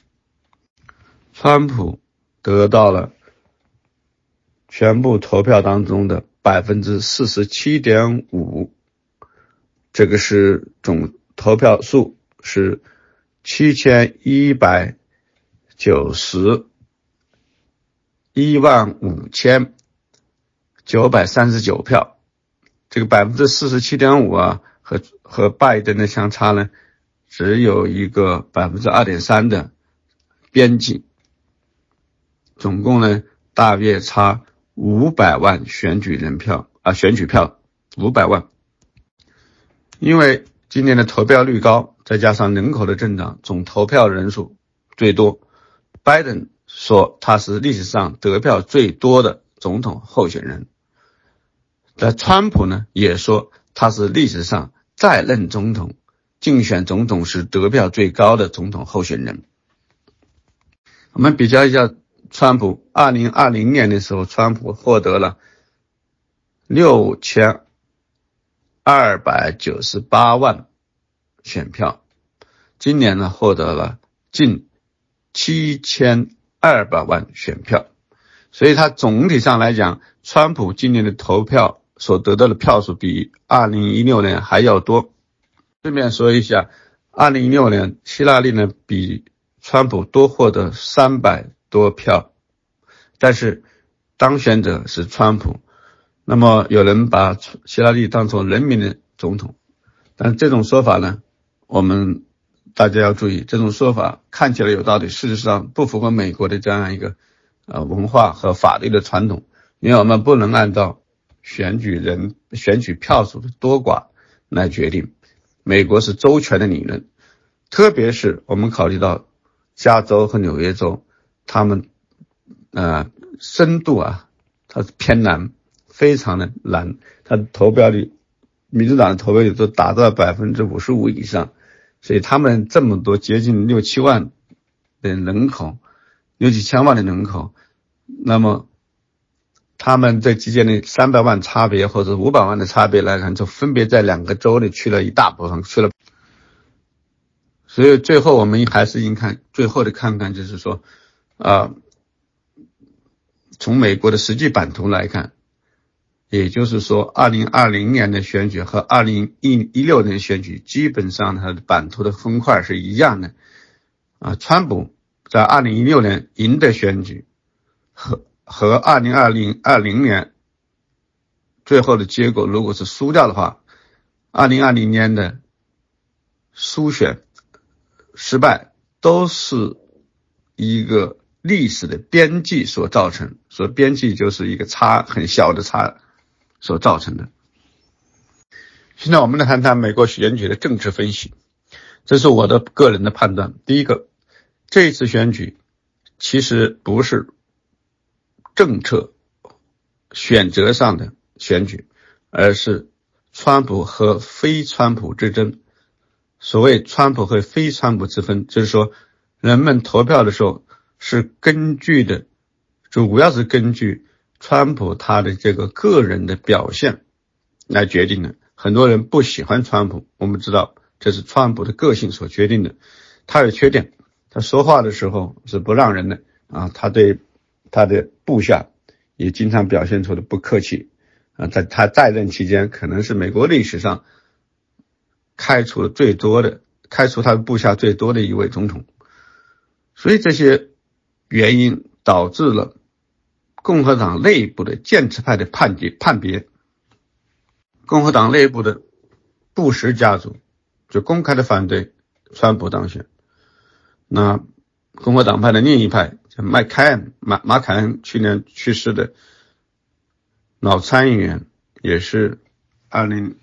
川普得到了全部投票当中的 百分之四十七点五， 这个是总投票数是七千一百九十一万五千九百三十九票，这个 百分之四十七点五 啊，和和拜登的相差呢只有一个 百分之二点三 的边际，总共呢大约差五百万选举人票啊，选举票五百万。因为今年的投票率高，再加上人口的增长，总投票人数最多，拜登说他是历史上得票最多的总统候选人。那川普呢也说他是历史上在任总统竞选总统时得票最高的总统候选人。我们比较一下川普，二零二零年的时候，川普获得了六千二百九十八万选票，今年呢获得了近七千二百万选票，所以他总体上来讲，川普今年的投票所得到的票数比二零一六年还要多。顺便说一下，二零一六年希拉里呢比川普多获得三百多票，但是当选者是川普，那么有人把希拉里当作人民的总统，但这种说法呢，我们大家要注意，这种说法看起来有道理，事实上不符合美国的这样一个呃文化和法律的传统，因为我们不能按照选举人选举票数的多寡来决定，美国是周全的理论，特别是我们考虑到加州和纽约州，他们呃深度啊，它是偏蓝，非常的蓝，它的投票率，民主党的投票率都达到百分之五十五以上，所以他们这么多接近六七万的人口，六七千万的人口，那么他们这之间的三百万差别或者五百万的差别来看，就分别在两个州里去了一大部分，去了。所以最后我们还是应看最后的看看，就是说啊、呃，从美国的实际版图来看，也就是说二零二零年的选举和二零一六年的选举基本上它的版图的分块是一样的啊。川普在二零一六年赢得选举和和二零二零年最后的结果如果是输掉的话，二零二零年的输选失败都是一个历史的边际所造成，所以边际就是一个差很小的差所造成的。现在我们来谈谈美国选举的政治分析，这是我的个人的判断。第一个，这一次选举其实不是政策选择上的选举，而是川普和非川普之争。所谓川普和非川普之分，就是说人们投票的时候是根据的，主要是根据川普他的这个个人的表现来决定的。很多人不喜欢川普，我们知道这是川普的个性所决定的。他有缺点，他说话的时候是不让人的啊，他对他的部下也经常表现出的不客气啊，在他在任期间可能是美国历史上开除最多的开除他的部下最多的一位总统。所以这些原因导致了共和党内部的建制派的判别判别共和党内部的布什家族就公开的反对川普当选。那共和党派的另一派叫麦凯恩马马凯恩去年去世的老参议员，也是二零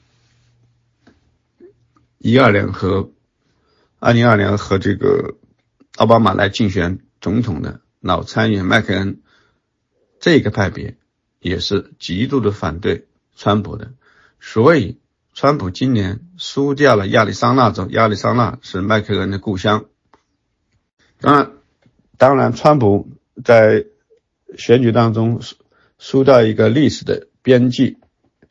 一二年和二零二年和这个奥巴马来竞选总统的老参议员麦凯恩，这个派别也是极度的反对川普的。所以川普今年输掉了亚利桑那州，亚利桑那是麦凯恩的故乡。当然当然川普在选举当中输掉一个历史的边际，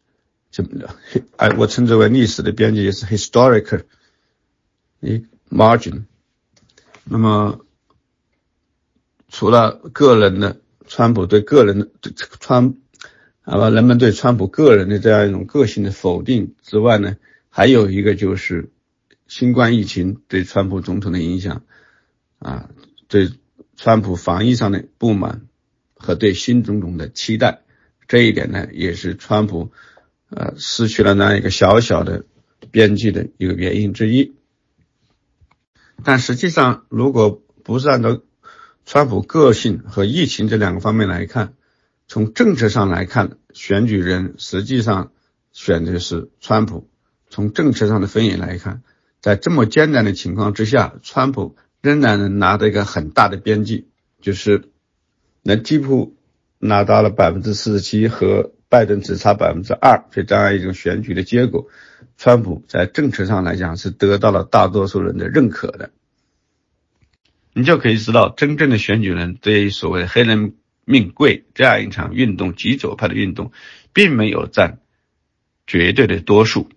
我称之为历史的边际，也是 historic margin。 那么除了个人的川普对个人的川啊，人们对川普个人的这样一种个性的否定之外呢，还有一个就是新冠疫情对川普总统的影响啊，对川普防疫上的不满和对新总统的期待，这一点呢也是川普呃失去了那一个小小的边际的一个原因之一。但实际上如果不是按照川普个性和疫情这两个方面来看，从政策上来看，选举人实际上选的是川普。从政策上的分野来看，在这么艰难的情况之下，川普仍然能拿到一个很大的边际，就是能几乎拿到了 百分之四十七 和拜登只差 百分之二， 所以这样一种选举的结果，川普在政策上来讲是得到了大多数人的认可的。你就可以知道，真正的选举人对于所谓的黑人命贵这样一场运动，极左派的运动，并没有占绝对的多数。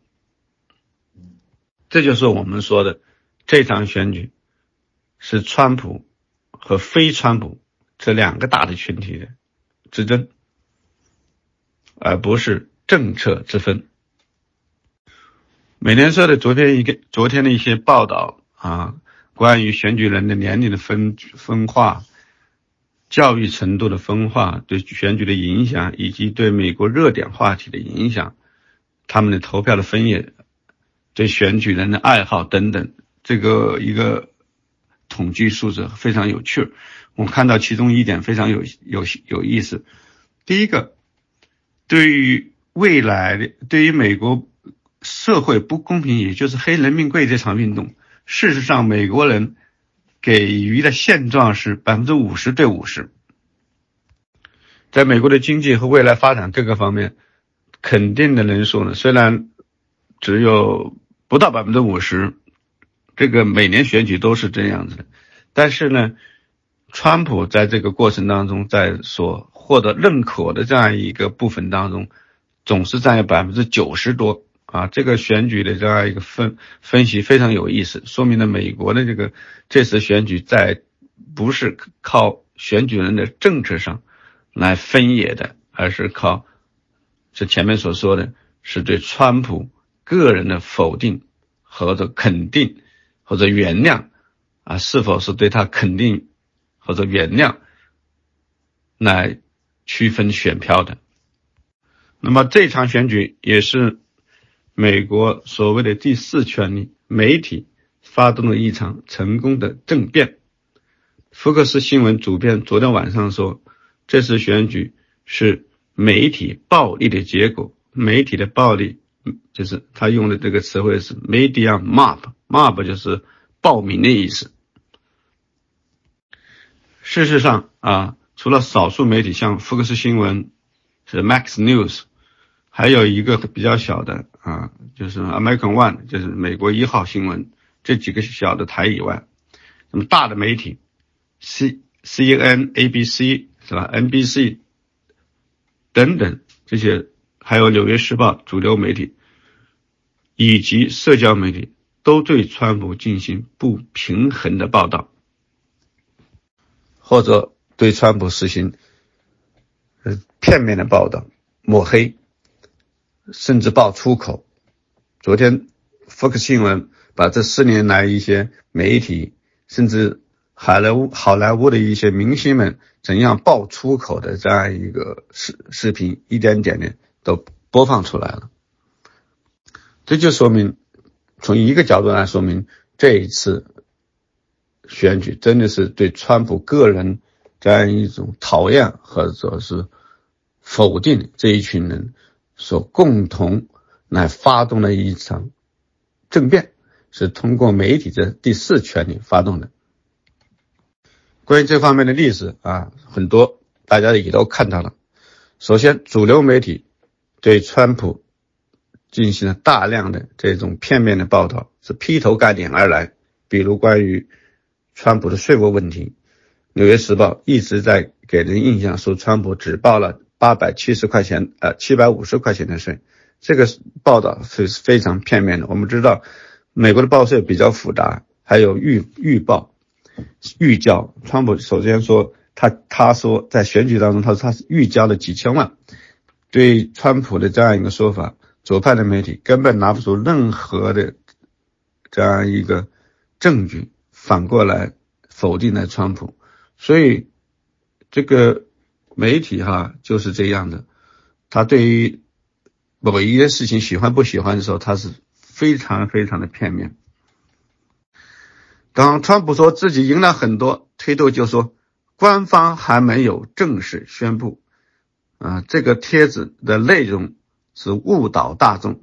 这就是我们说的，这场选举是川普和非川普这两个大的群体的之争，而不是政策之分。美联社的昨天一个昨天的一些报道啊，关于选举人的年龄的分分化， 教育程度的分化，对选举的影响，以及对美国热点话题的影响，他们的投票的分野，对选举人的爱好等等，这个一个统计数字非常有趣。我们看到其中一点非常有有有意思。第一个，对于未来的对于美国社会不公平，也就是黑人命贵这场运动，事实上美国人给予的现状是 百分之五十 对五十。在美国的经济和未来发展各个方面，肯定的人数呢，虽然只有不到 百分之五十， 这个每年选举都是这样子的，但是呢，川普在这个过程当中，在所获得认可的这样一个部分当中，总是占有 百分之九十 多啊，这个选举的这样一个分分析非常有意思，说明了美国的这个这次选举在不是靠选举人的政策上来分野的，而是靠这前面所说的是对川普个人的否定或者肯定或者原谅啊，是否是对他肯定或者原谅来区分选票的。那么这场选举也是美国所谓的第四权力媒体发动了一场成功的政变。福克斯新闻主编昨天晚上说，这次选举是媒体暴力的结果。媒体的暴力就是他用的这个词汇是 media mob， mob 就是暴民的意思。事实上啊，除了少数媒体像福克斯新闻是 Max News， 还有一个比较小的啊，就是 American One， 就是美国一号新闻，这几个小的台以外，那么大的媒体 C CNN A B C 是吧 N B C 等等这些，还有纽约时报主流媒体以及社交媒体都对川普进行不平衡的报道，或者对川普实行片面的报道，抹黑，甚至爆粗口。昨天福克斯新闻把这四年来一些媒体甚至好莱坞好莱坞的一些明星们怎样爆粗口的这样一个视视频一点点的都播放出来了。这就说明，从一个角度来说明，这一次选举真的是对川普个人这样一种讨厌或者是否定这一群人所共同来发动的一场政变，是通过媒体的第四权力发动的。关于这方面的历史啊，很多大家也都看到了。首先，主流媒体对川普进行了大量的这种片面的报道，是劈头盖脸而来。比如关于川普的税务问题，纽约时报一直在给人印象说川普只报了八百七十块钱呃七百五十块钱的税，这个报道是非常片面的。我们知道美国的报税比较复杂，还有预预报预交。川普首先说他他说在选举当中他说他是预交了几千万，对川普的这样一个说法，左派的媒体根本拿不出任何的这样一个证据反过来否定了川普。所以这个媒体哈就是这样的，他对于某一件事情喜欢不喜欢的时候，他是非常非常的片面。当川普说自己赢了很多，推特就说官方还没有正式宣布啊，这个帖子的内容是误导大众。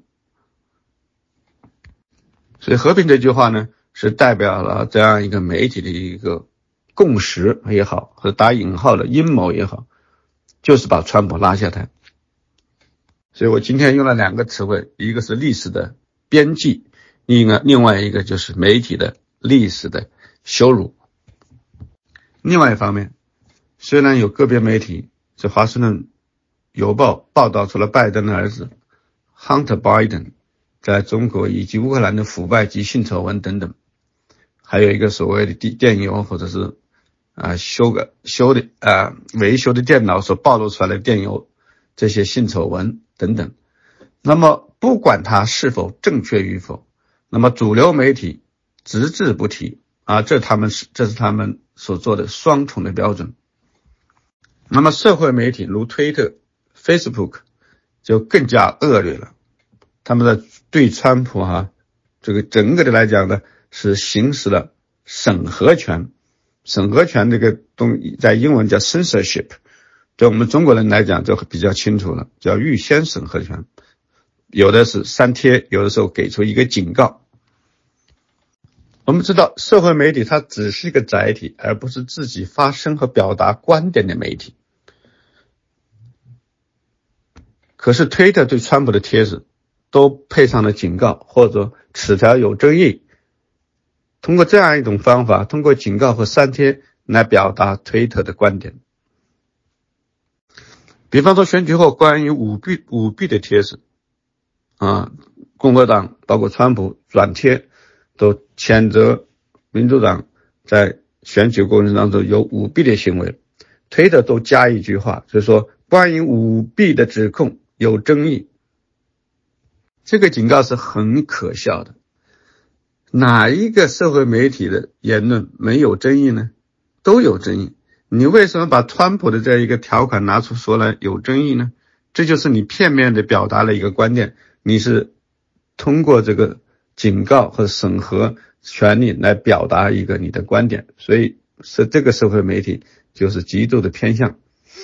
所以和平这句话呢，是代表了这样一个媒体的一个共识也好，和打引号的阴谋也好，就是把川普拉下台。所以我今天用了两个词汇，一个是历史的编辑，另外另外一个就是媒体的历史的羞辱。另外一方面，虽然有个别媒体是华盛顿邮报报道出了拜登的儿子 Hunter Biden 在中国以及乌克兰的腐败及性丑闻等等，还有一个所谓的电邮或者是啊修个修的啊维修的电脑所暴露出来的电邮这些性丑闻等等。那么不管它是否正确与否，那么主流媒体只字不提啊，这他们是这是他们所做的双重的标准。 那么社会媒体如推特、Facebook 就更加恶劣了，他们的对川普哈、啊，这个整个的来讲呢，是行使了审核权。审核权这个东在英文叫 censorship， 对我们中国人来讲就比较清楚了，叫预先审核权。有的是删帖，有的时候给出一个警告。我们知道社会媒体它只是一个载体，而不是自己发声和表达观点的媒体。可是推特对川普的帖子都配上了警告或者此条有争议，通过这样一种方法，通过警告和删帖来表达推特的观点。比方说选举后关于舞弊舞弊的帖子啊，共和党包括川普转贴都谴责民主党在选举过程当中有舞弊的行为，推特都加一句话，就是说关于舞弊的指控有争议。这个警告是很可笑的。哪一个社会媒体的言论没有争议呢？都有争议。你为什么把川普的这一个条款拿出说来有争议呢？这就是你片面的表达了一个观点，你是通过这个警告和审核权利来表达一个你的观点，所以是这个社会媒体就是极度的偏向。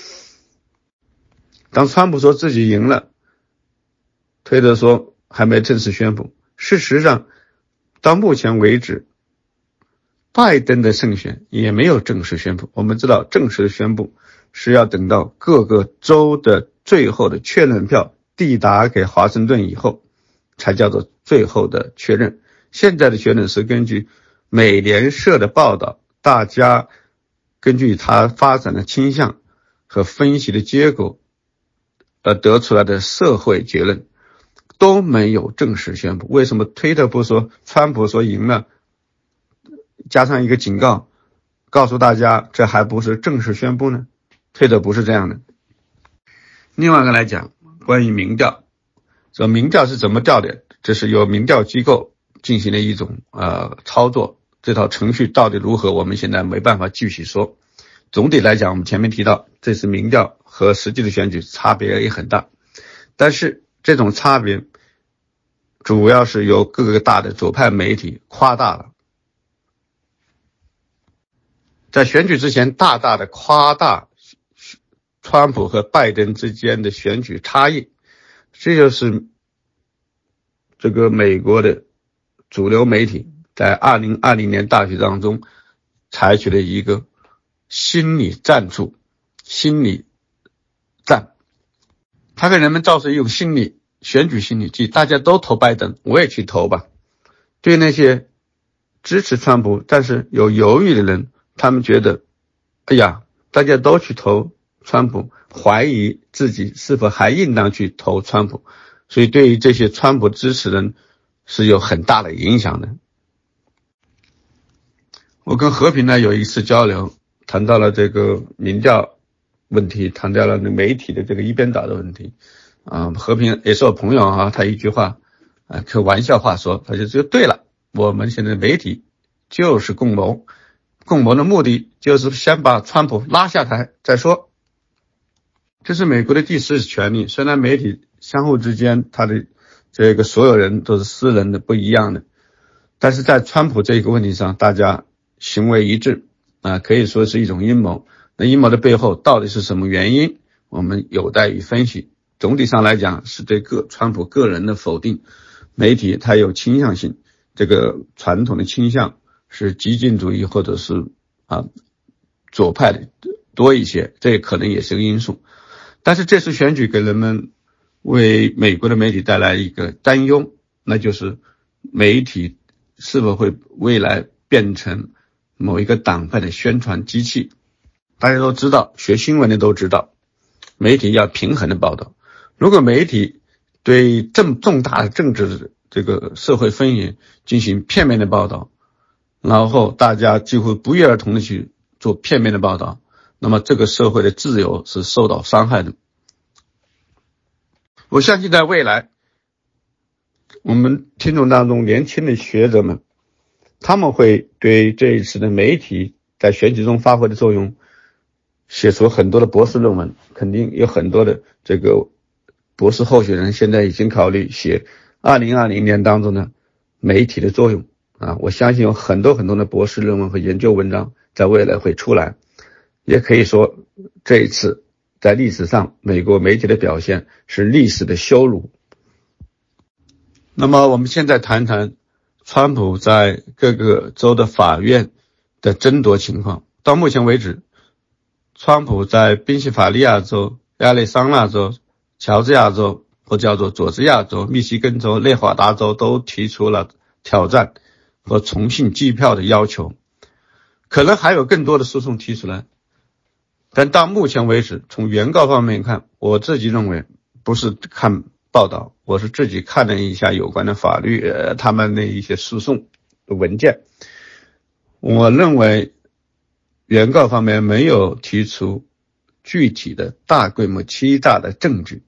当川普说自己赢了，推特说还没正式宣布，事实上到目前为止拜登的胜选也没有正式宣布。我们知道正式宣布是要等到各个州的最后的确认票递达给华盛顿以后才叫做最后的确认。现在的确认是根据美联社的报道，大家根据它发展的倾向和分析的结果而得出来的社会结论，都没有正式宣布。为什么推特不说川普说赢了，加上一个警告，告诉大家这还不是正式宣布呢？推特不是这样的。另外一个来讲，关于民调，说民调是怎么调的，这是由民调机构进行的一种呃操作，这套程序到底如何，我们现在没办法具体说。总体来讲，我们前面提到，这次民调和实际的选举差别也很大，但是这种差别主要是由各个大的左派媒体夸大了，在选举之前大大的夸大川普和拜登之间的选举差异，这就是这个美国的主流媒体在二零二零年大选当中采取的一个心理战术，心理战，它给人们造成一种心理选举心理，即大家都投拜登，我也去投吧。对那些支持川普但是有犹豫的人，他们觉得哎呀，大家都去投川普，怀疑自己是否还应当去投川普，所以对于这些川普支持人是有很大的影响的。我跟和平呢有一次交流，谈到了这个民调问题，谈到了媒体的这个一边倒的问题啊、呃。和平也是我朋友啊，他一句话啊，开玩笑话说，他就就对了，我们现在媒体就是共谋，共谋的目的就是先把川普拉下台再说。这是美国的第四权利，虽然媒体相互之间他的这个所有人都是私人的不一样的，但是在川普这个问题上大家行为一致啊，可以说是一种阴谋。那阴谋的背后到底是什么原因，我们有待于分析。总体上来讲是对个川普个人的否定，媒体它有倾向性，这个传统的倾向是激进主义或者是啊左派的多一些，这可能也是个因素。但是这次选举给人们为美国的媒体带来一个担忧，那就是媒体是否会未来变成某一个党派的宣传机器。大家都知道，学新闻的都知道，媒体要平衡的报道。如果媒体对正重大的政治这个社会分野进行片面的报道，然后大家几乎不约而同的去做片面的报道，那么这个社会的自由是受到伤害的。我相信在未来，我们听众当中年轻的学者们，他们会对这一次的媒体在选举中发挥的作用写出很多的博士论文，肯定有很多的这个博士候选人现在已经考虑写二零二零年当中的媒体的作用啊，我相信有很多很多的博士论文和研究文章在未来会出来。也可以说这一次在历史上美国媒体的表现是历史的羞辱。那么我们现在谈谈川普在各个州的法院的争夺情况。到目前为止，川普在宾夕法尼亚州、亚利桑那州、乔治亚州或叫做佐治亚州、密西根州、内华达州都提出了挑战和重新计票的要求，可能还有更多的诉讼提出来。但到目前为止，从原告方面看，我自己认为不是看报道，我是自己看了一下有关的法律，呃，他们的一些诉讼的文件。我认为原告方面没有提出具体的大规模欺诈的证据，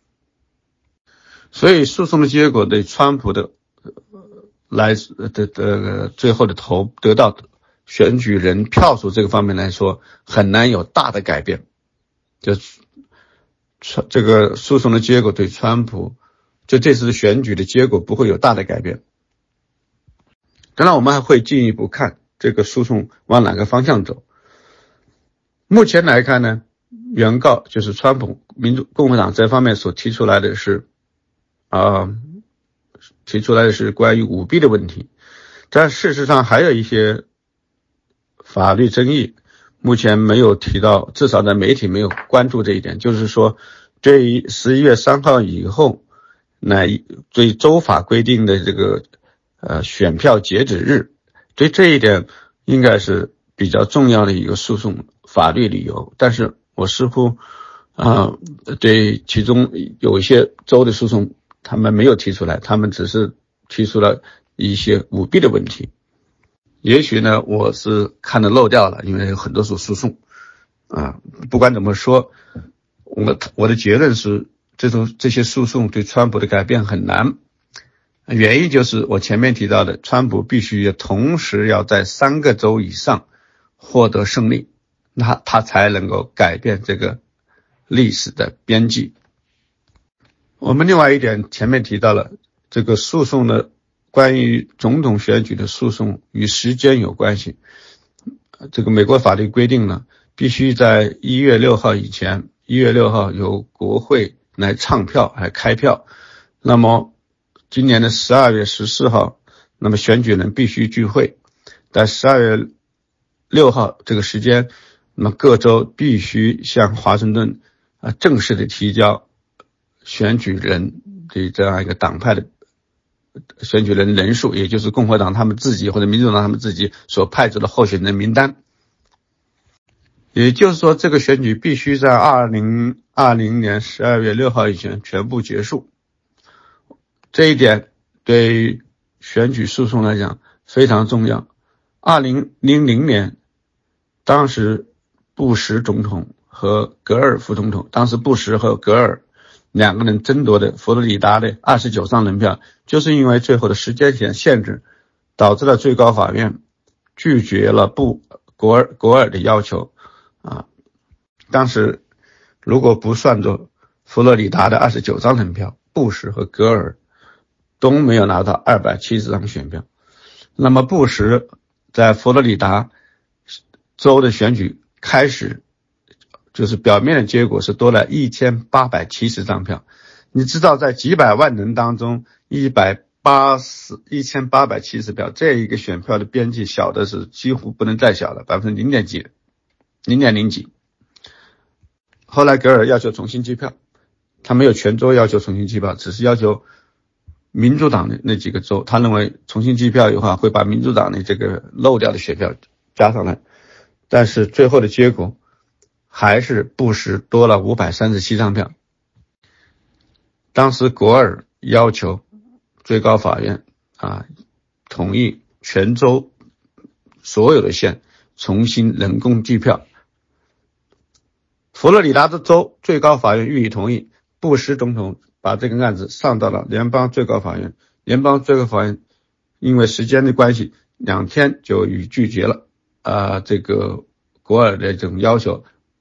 所以诉讼的结果对川普的来的的最后的投得到选举人票数这个方面来说，很难有大的改变。就这个诉讼的结果对川普就这次选举的结果不会有大的改变。当然我们还会进一步看这个诉讼往哪个方向走。目前来看呢，原告就是川普民主共和党这方面所提出来的是啊、呃，提出来的是关于舞弊的问题，但事实上还有一些法律争议，目前没有提到，至少在媒体没有关注这一点，就是说对于十一月三号以后乃对州法规定的这个呃选票截止日，对这一点应该是比较重要的一个诉讼法律理由。但是我似乎啊、呃、对其中有一些州的诉讼他们没有提出来，他们只是提出了一些舞弊的问题。也许呢我是看得漏掉了，因为有很多诉诉讼啊，不管怎么说，我我的结论是这种这些诉讼对川普的改变很难，原因就是我前面提到的，川普必须同时要在三个州以上获得胜利，那他才能够改变这个历史的边际。我们另外一点前面提到了，这个诉讼的关于总统选举的诉讼与时间有关系。这个美国法律规定呢，必须在一月六号以前，一月六号由国会来唱票来开票。那么今年的十二月十四号，那么选举人必须聚会，在十二月六号这个时间，那么各州必须向华盛顿啊正式的提交选举人的这样一个党派的选举人人数，也就是共和党他们自己或者民主党他们自己所派出的候选人名单。也就是说，这个选举必须在二零二零年十二月六号以前全部结束。这一点对于选举诉讼来讲非常重要。二零零零年，当时布什总统和格尔副总统，当时布什和格尔两个人争夺的佛罗里达的二十九张人票，就是因为最后的时间线限制，导致了最高法院拒绝了布国尔国尔的要求啊。当时如果不算作佛罗里达的二十九张人票，布什和格尔都没有拿到二百七十张选票。那么布什在佛罗里达州的选举开始，就是表面的结果是多了一千八百七十张票。你知道在几百万人当中，一百八十一千八百七十票，这一个选票的边际小的是几乎不能再小了，百分之零点几，零点零几。后来格尔要求重新计票，他没有全州要求重新计票，只是要求民主党的那几个州，他认为重新计票的话会把民主党的这个漏掉的选票加上来，但是最后的结果还是布什多了五百三十七张票。当时国尔要求最高法院啊同意全州所有的县重新人工计票。佛罗里达的州最高法院予以同意，布什总统把这个案子上到了联邦最高法院，联邦最高法院因为时间的关系，两天就予以拒绝了啊、呃、这个国尔的这种要求，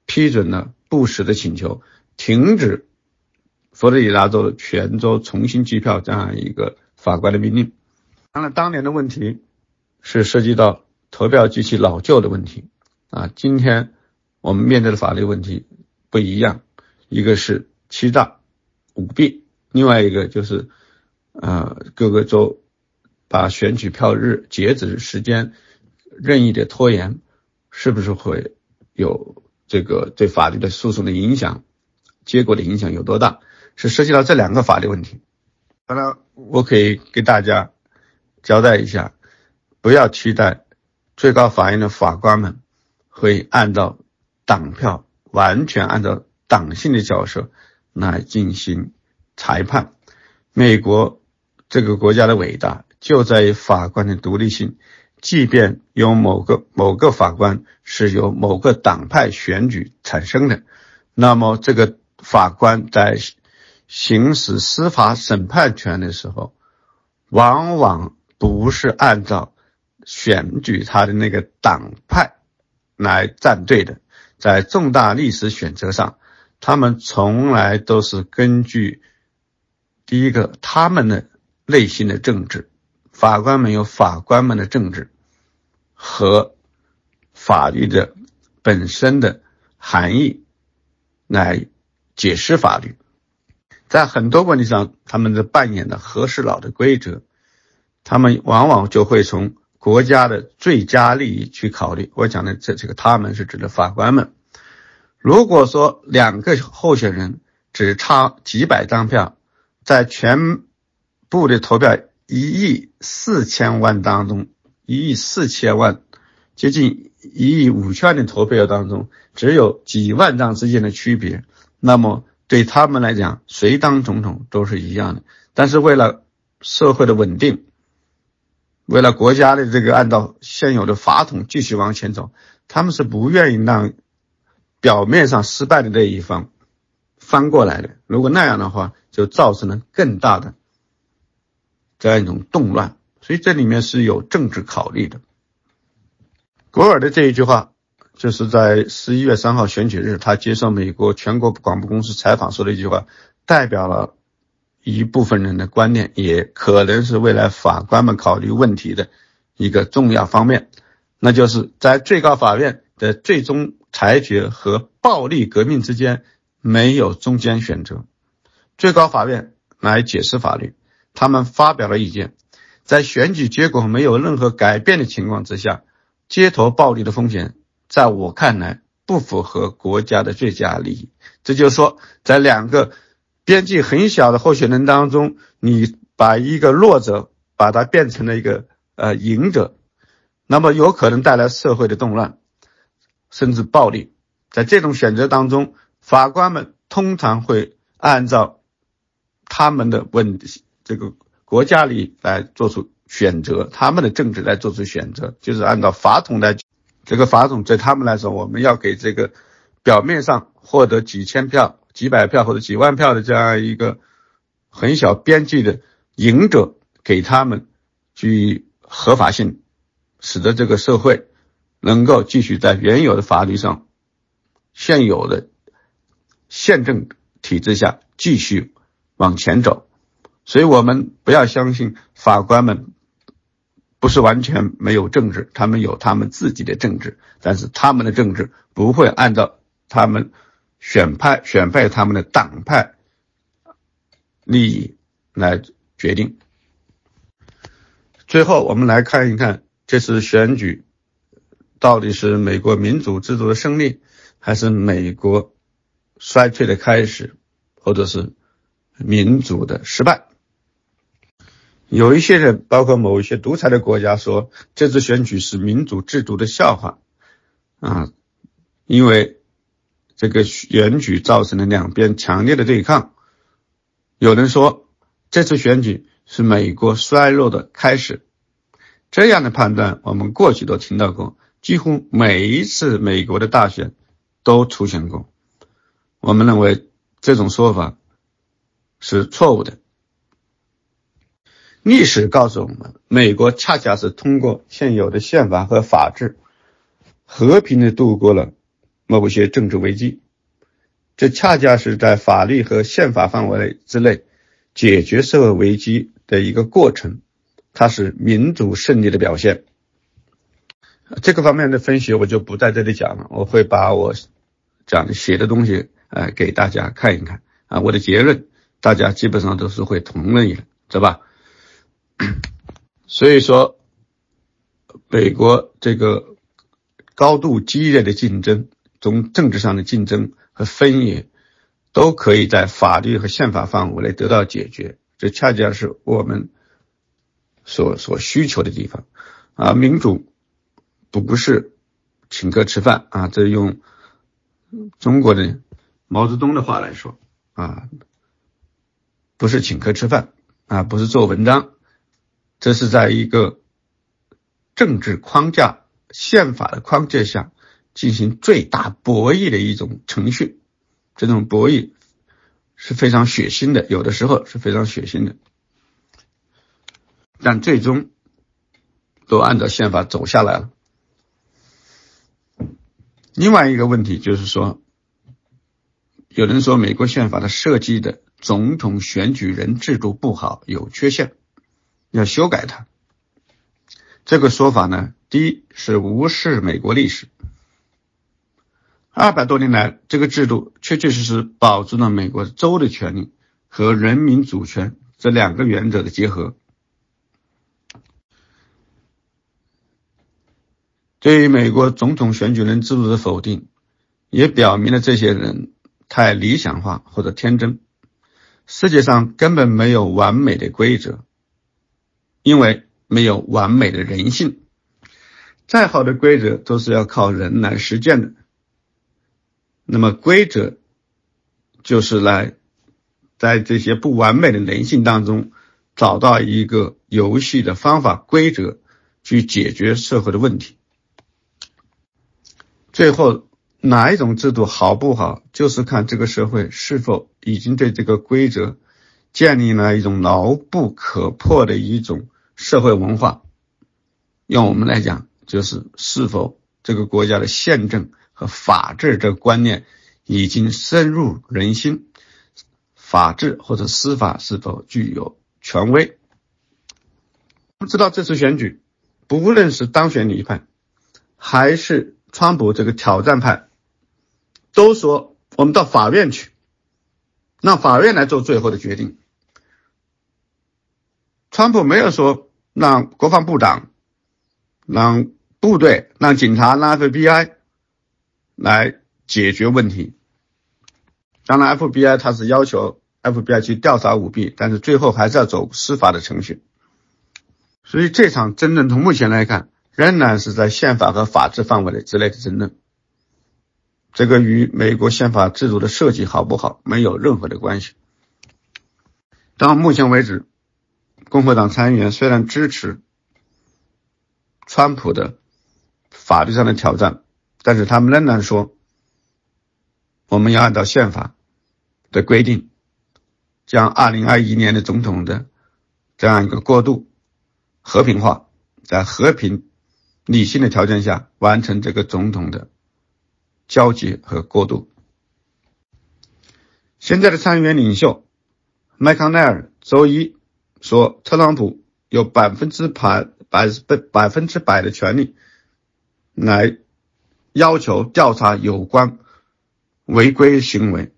批准了布什的请求，停止佛罗里达州的全州重新计票这样一个法官的命令。当然当年的问题是涉及到投票机器老旧的问题啊，今天我们面对的法律问题不一样，一个是欺诈舞弊，另外一个就是呃各个州把选举票日截止时间任意的拖延，是不是会有这个对法律的诉讼的影响，结果的影响有多大，是涉及到这两个法律问题。当然我可以给大家交代一下，不要期待最高法院的法官们会按照党票，完全按照党性的角色来进行裁判。美国这个国家的伟大就在于法官的独立性，即便有某个某个法官是由某个党派选举产生的，那么这个法官在行使司法审判权的时候，往往不是按照选举他的那个党派来站队的。在重大历史选择上，他们从来都是根据第一个他们的内心的政治，法官们有法官们的政治和法律的本身的含义来解释法律。在很多问题上，他们的扮演的和事佬的规则，他们往往就会从国家的最佳利益去考虑。我讲的这这个他们是指的法官们。如果说两个候选人只差几百张票，在全部的投票一亿四千万当中，一亿四千万接近一亿五千万的投票当中，只有几万张之间的区别，那么对他们来讲，谁当总统都是一样的。但是为了社会的稳定，为了国家的这个按照现有的法统继续往前走，他们是不愿意让表面上失败的那一方翻过来的。如果那样的话，就造成了更大的这样一种动乱，所以这里面是有政治考虑的。果尔的这一句话就是在十一月三号选举日他接受美国全国广播公司采访说的一句话，代表了一部分人的观念，也可能是未来法官们考虑问题的一个重要方面，那就是在最高法院的最终裁决和暴力革命之间没有中间选择。最高法院来解释法律，他们发表了意见，在选举结果没有任何改变的情况之下，街头暴力的风险在我看来不符合国家的最佳利益。这就是说，在两个边际很小的候选人当中，你把一个弱者把它变成了一个呃赢者，那么有可能带来社会的动乱甚至暴力。在这种选择当中，法官们通常会按照他们的问这个国家利益来做出选择，他们的政治来做出选择，就是按照法统来。这个法统对他们来说，我们要给这个表面上获得几千票几百票或者几万票的这样一个很小边际的赢者，给他们具合法性，使得这个社会能够继续在原有的法律上现有的宪政体制下继续往前走。所以我们不要相信法官们不是完全没有政治，他们有他们自己的政治，但是他们的政治不会按照他们选派选派他们的党派利益来决定。最后我们来看一看这次选举到底是美国民主制度的胜利，还是美国衰退的开始，或者是民主的失败。有一些人包括某一些独裁的国家说这次选举是民主制度的笑话啊，因为这个选举造成了两边强烈的对抗。有人说这次选举是美国衰落的开始，这样的判断我们过去都听到过，几乎每一次美国的大选都出现过。我们认为这种说法是错误的。历史告诉我们，美国恰恰是通过现有的宪法和法治和平地度过了某些政治危机。这恰恰是在法律和宪法范围之内解决社会危机的一个过程，它是民主胜利的表现。这个方面的分析我就不在这里讲了，我会把我讲的写的东西呃给大家看一看啊，我的结论大家基本上都是会同意的，是吧？所以说美国这个高度激烈的竞争，从政治上的竞争和分野都可以在法律和宪法范围内得到解决，这恰恰是我们所所需求的地方啊。民主不是请客吃饭啊，这用中国的毛泽东的话来说啊，不是请客吃饭啊，不是做文章，这是在一个政治框架、宪法的框架下进行最大博弈的一种程序。这种博弈是非常血腥的，有的时候是非常血腥的，但最终都按照宪法走下来了。另外一个问题就是说，有人说美国宪法的设计的总统选举人制度不好，有缺陷，要修改它。这个说法呢，第一是无视美国历史，二百多年来这个制度确确实实保住了美国州的权利和人民主权这两个原则的结合。对于美国总统选举人制度的否定，也表明了这些人太理想化或者天真。世界上根本没有完美的规则，因为没有完美的人性。再好的规则都是要靠人来实践的。那么规则就是来在这些不完美的人性当中找到一个游戏的方法规则，去解决社会的问题。最后哪一种制度好不好，就是看这个社会是否已经对这个规则建立了一种牢不可破的一种社会文化。用我们来讲，就是是否这个国家的宪政和法治这个观念已经深入人心，法治或者司法是否具有权威。我们知道这次选举，不论是当选理派还是川普这个挑战派，都说我们到法院去，让法院来做最后的决定。川普没有说让国防部长、让部队、让警察、让 F B I 来解决问题。当然 F B I 他是要求 F B I 去调查舞弊，但是最后还是要走司法的程序。所以这场争论从目前来看，仍然是在宪法和法治范围内之内的争论。这个与美国宪法制度的设计好不好没有任何的关系。到目前为止，共和党参议员虽然支持川普的法律上的挑战，但是他们仍然说我们要按照宪法的规定，将二零二一年的总统的这样一个过渡和平化，在和平理性的条件下完成这个总统的交接和过渡。现在的参议员领袖麦康奈尔周一说，特朗普有百分之百百百分之百的权利来要求调查有关违规行为。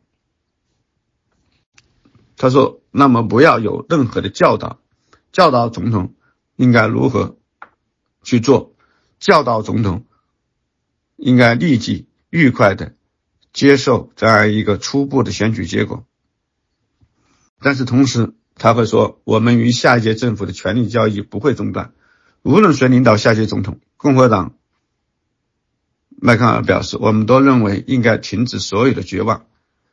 他说，那么不要有任何的教导，教导总统应该如何去做，教导总统应该立即愉快的接受这样一个初步的选举结果。但是同时他会说，我们与下一届政府的权力交易不会中断，无论谁领导下届总统。共和党麦康尔表示，我们都认为应该停止所有的绝望，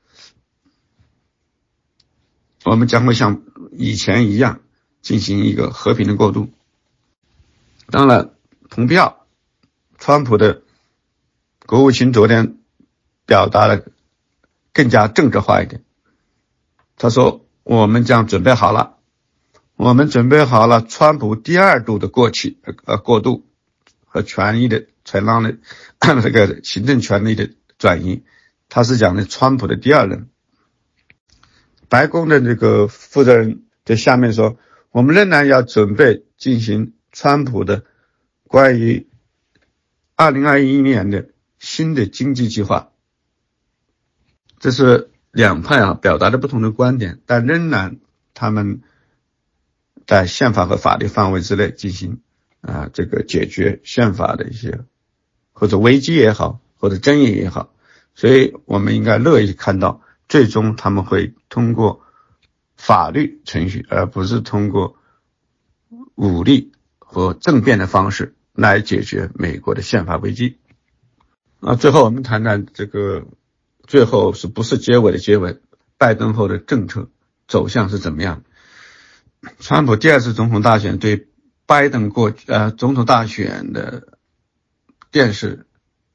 我们将会像以前一样进行一个和平的过渡。当然蓬佩奥川普的国务卿昨天表达了更加政治化一点，他说我们将准备好了，我们准备好了川普第二度的过期呃过渡和权力的承让的这个行政权力的转移，他是讲的川普的第二任。白宫的这个负责人在下面说，我们仍然要准备进行川普的关于二零二一年的新的经济计划。这是两派啊表达的不同的观点，但仍然他们在宪法和法律范围之内进行啊这个解决宪法的一些或者危机也好，或者争议也好，所以我们应该乐意看到最终他们会通过法律程序，而不是通过武力和政变的方式来解决美国的宪法危机。那最后我们谈谈这个最后是不是结尾的结尾，拜登后的政策走向是怎么样。川普第二次总统大选对拜登过呃总统大选的电视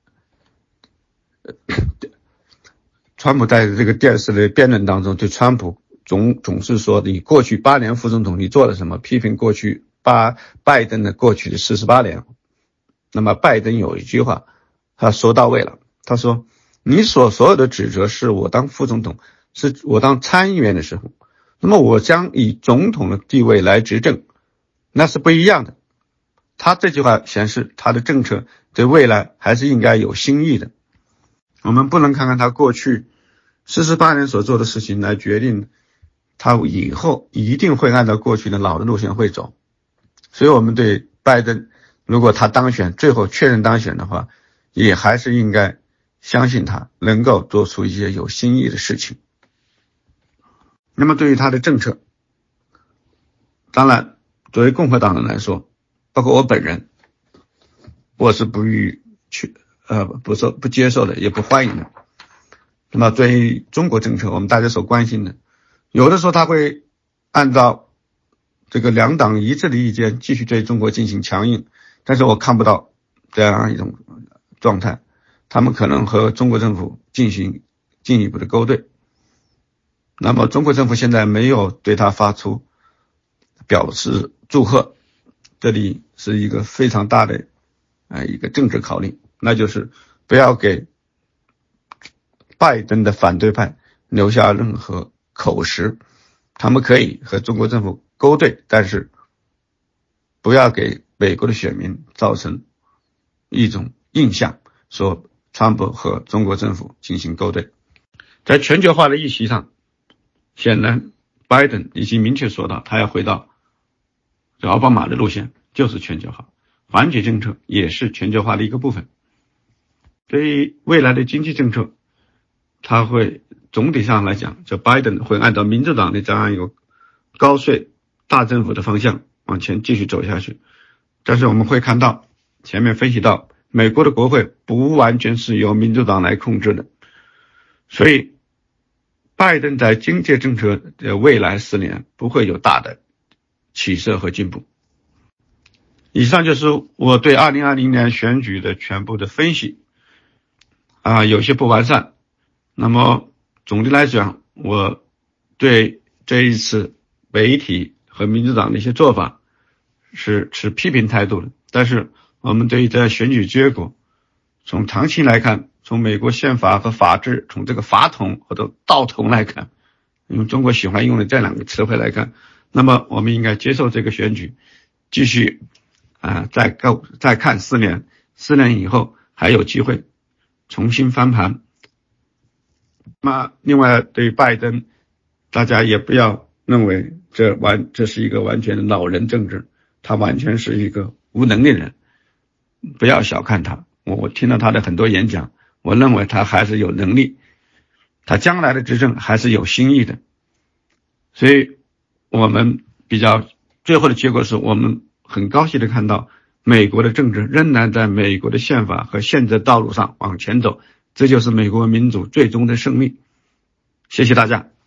川普在这个电视的辩论当中，对川普总总是说你过去八年副总统你做了什么，批评过去八拜登的过去的四十八年。那么拜登有一句话他说到位了，他说你所所有的指责是我当副总统，是我当参议员的时候，那么我将以总统的地位来执政，那是不一样的。他这句话显示他的政策对未来还是应该有新意的。我们不能看看他过去四十八年所做的事情来决定他以后一定会按照过去的老的路线会走。所以我们对拜登，如果他当选，最后确认当选的话，也还是应该相信他能够做出一些有新意的事情。那么对于他的政策，当然作为共和党人来说，包括我本人，我是不予去呃不受不接受的，也不欢迎的。那么对于中国政策，我们大家所关心的，有的时候他会按照这个两党一致的意见继续对中国进行强硬，但是我看不到这样一种状态，他们可能和中国政府进行进一步的勾兑。那么中国政府现在没有对他发出表示祝贺，这里是一个非常大的呃一个政治考虑，那就是不要给拜登的反对派留下任何口实，他们可以和中国政府勾兑，但是不要给美国的选民造成一种印象，说川普和中国政府进行勾兑。在全球化的议题上，显然拜登已经明确说到他要回到奥巴马的路线，就是全球化，缓解政策也是全球化的一个部分。对于未来的经济政策，他会总体上来讲，就拜登会按照民主党的这样一个高税大政府的方向往前继续走下去。但是我们会看到前面分析到美国的国会不完全是由民主党来控制的，所以拜登在经济政策的未来四年不会有大的起色和进步。以上就是我对二零二零年选举的全部的分析啊，有些不完善。那么总的来讲，我对这一次媒体和民主党的一些做法是持批评态度的，但是我们对于这选举结果，从长期来看，从美国宪法和法治，从这个法统或者道统来看，用中国喜欢用的这两个词汇来看，那么我们应该接受这个选举，继续啊、呃、再够再看四年，四年以后还有机会重新翻盘。那么另外对于拜登，大家也不要认为这完这是一个完全的老人政治，他完全是一个无能的人，不要小看他。我我听了他的很多演讲，我认为他还是有能力，他将来的执政还是有新意的。所以我们比较最后的结果是，我们很高兴的看到美国的政治仍然在美国的宪法和宪政道路上往前走，这就是美国民主最终的胜利。谢谢大家。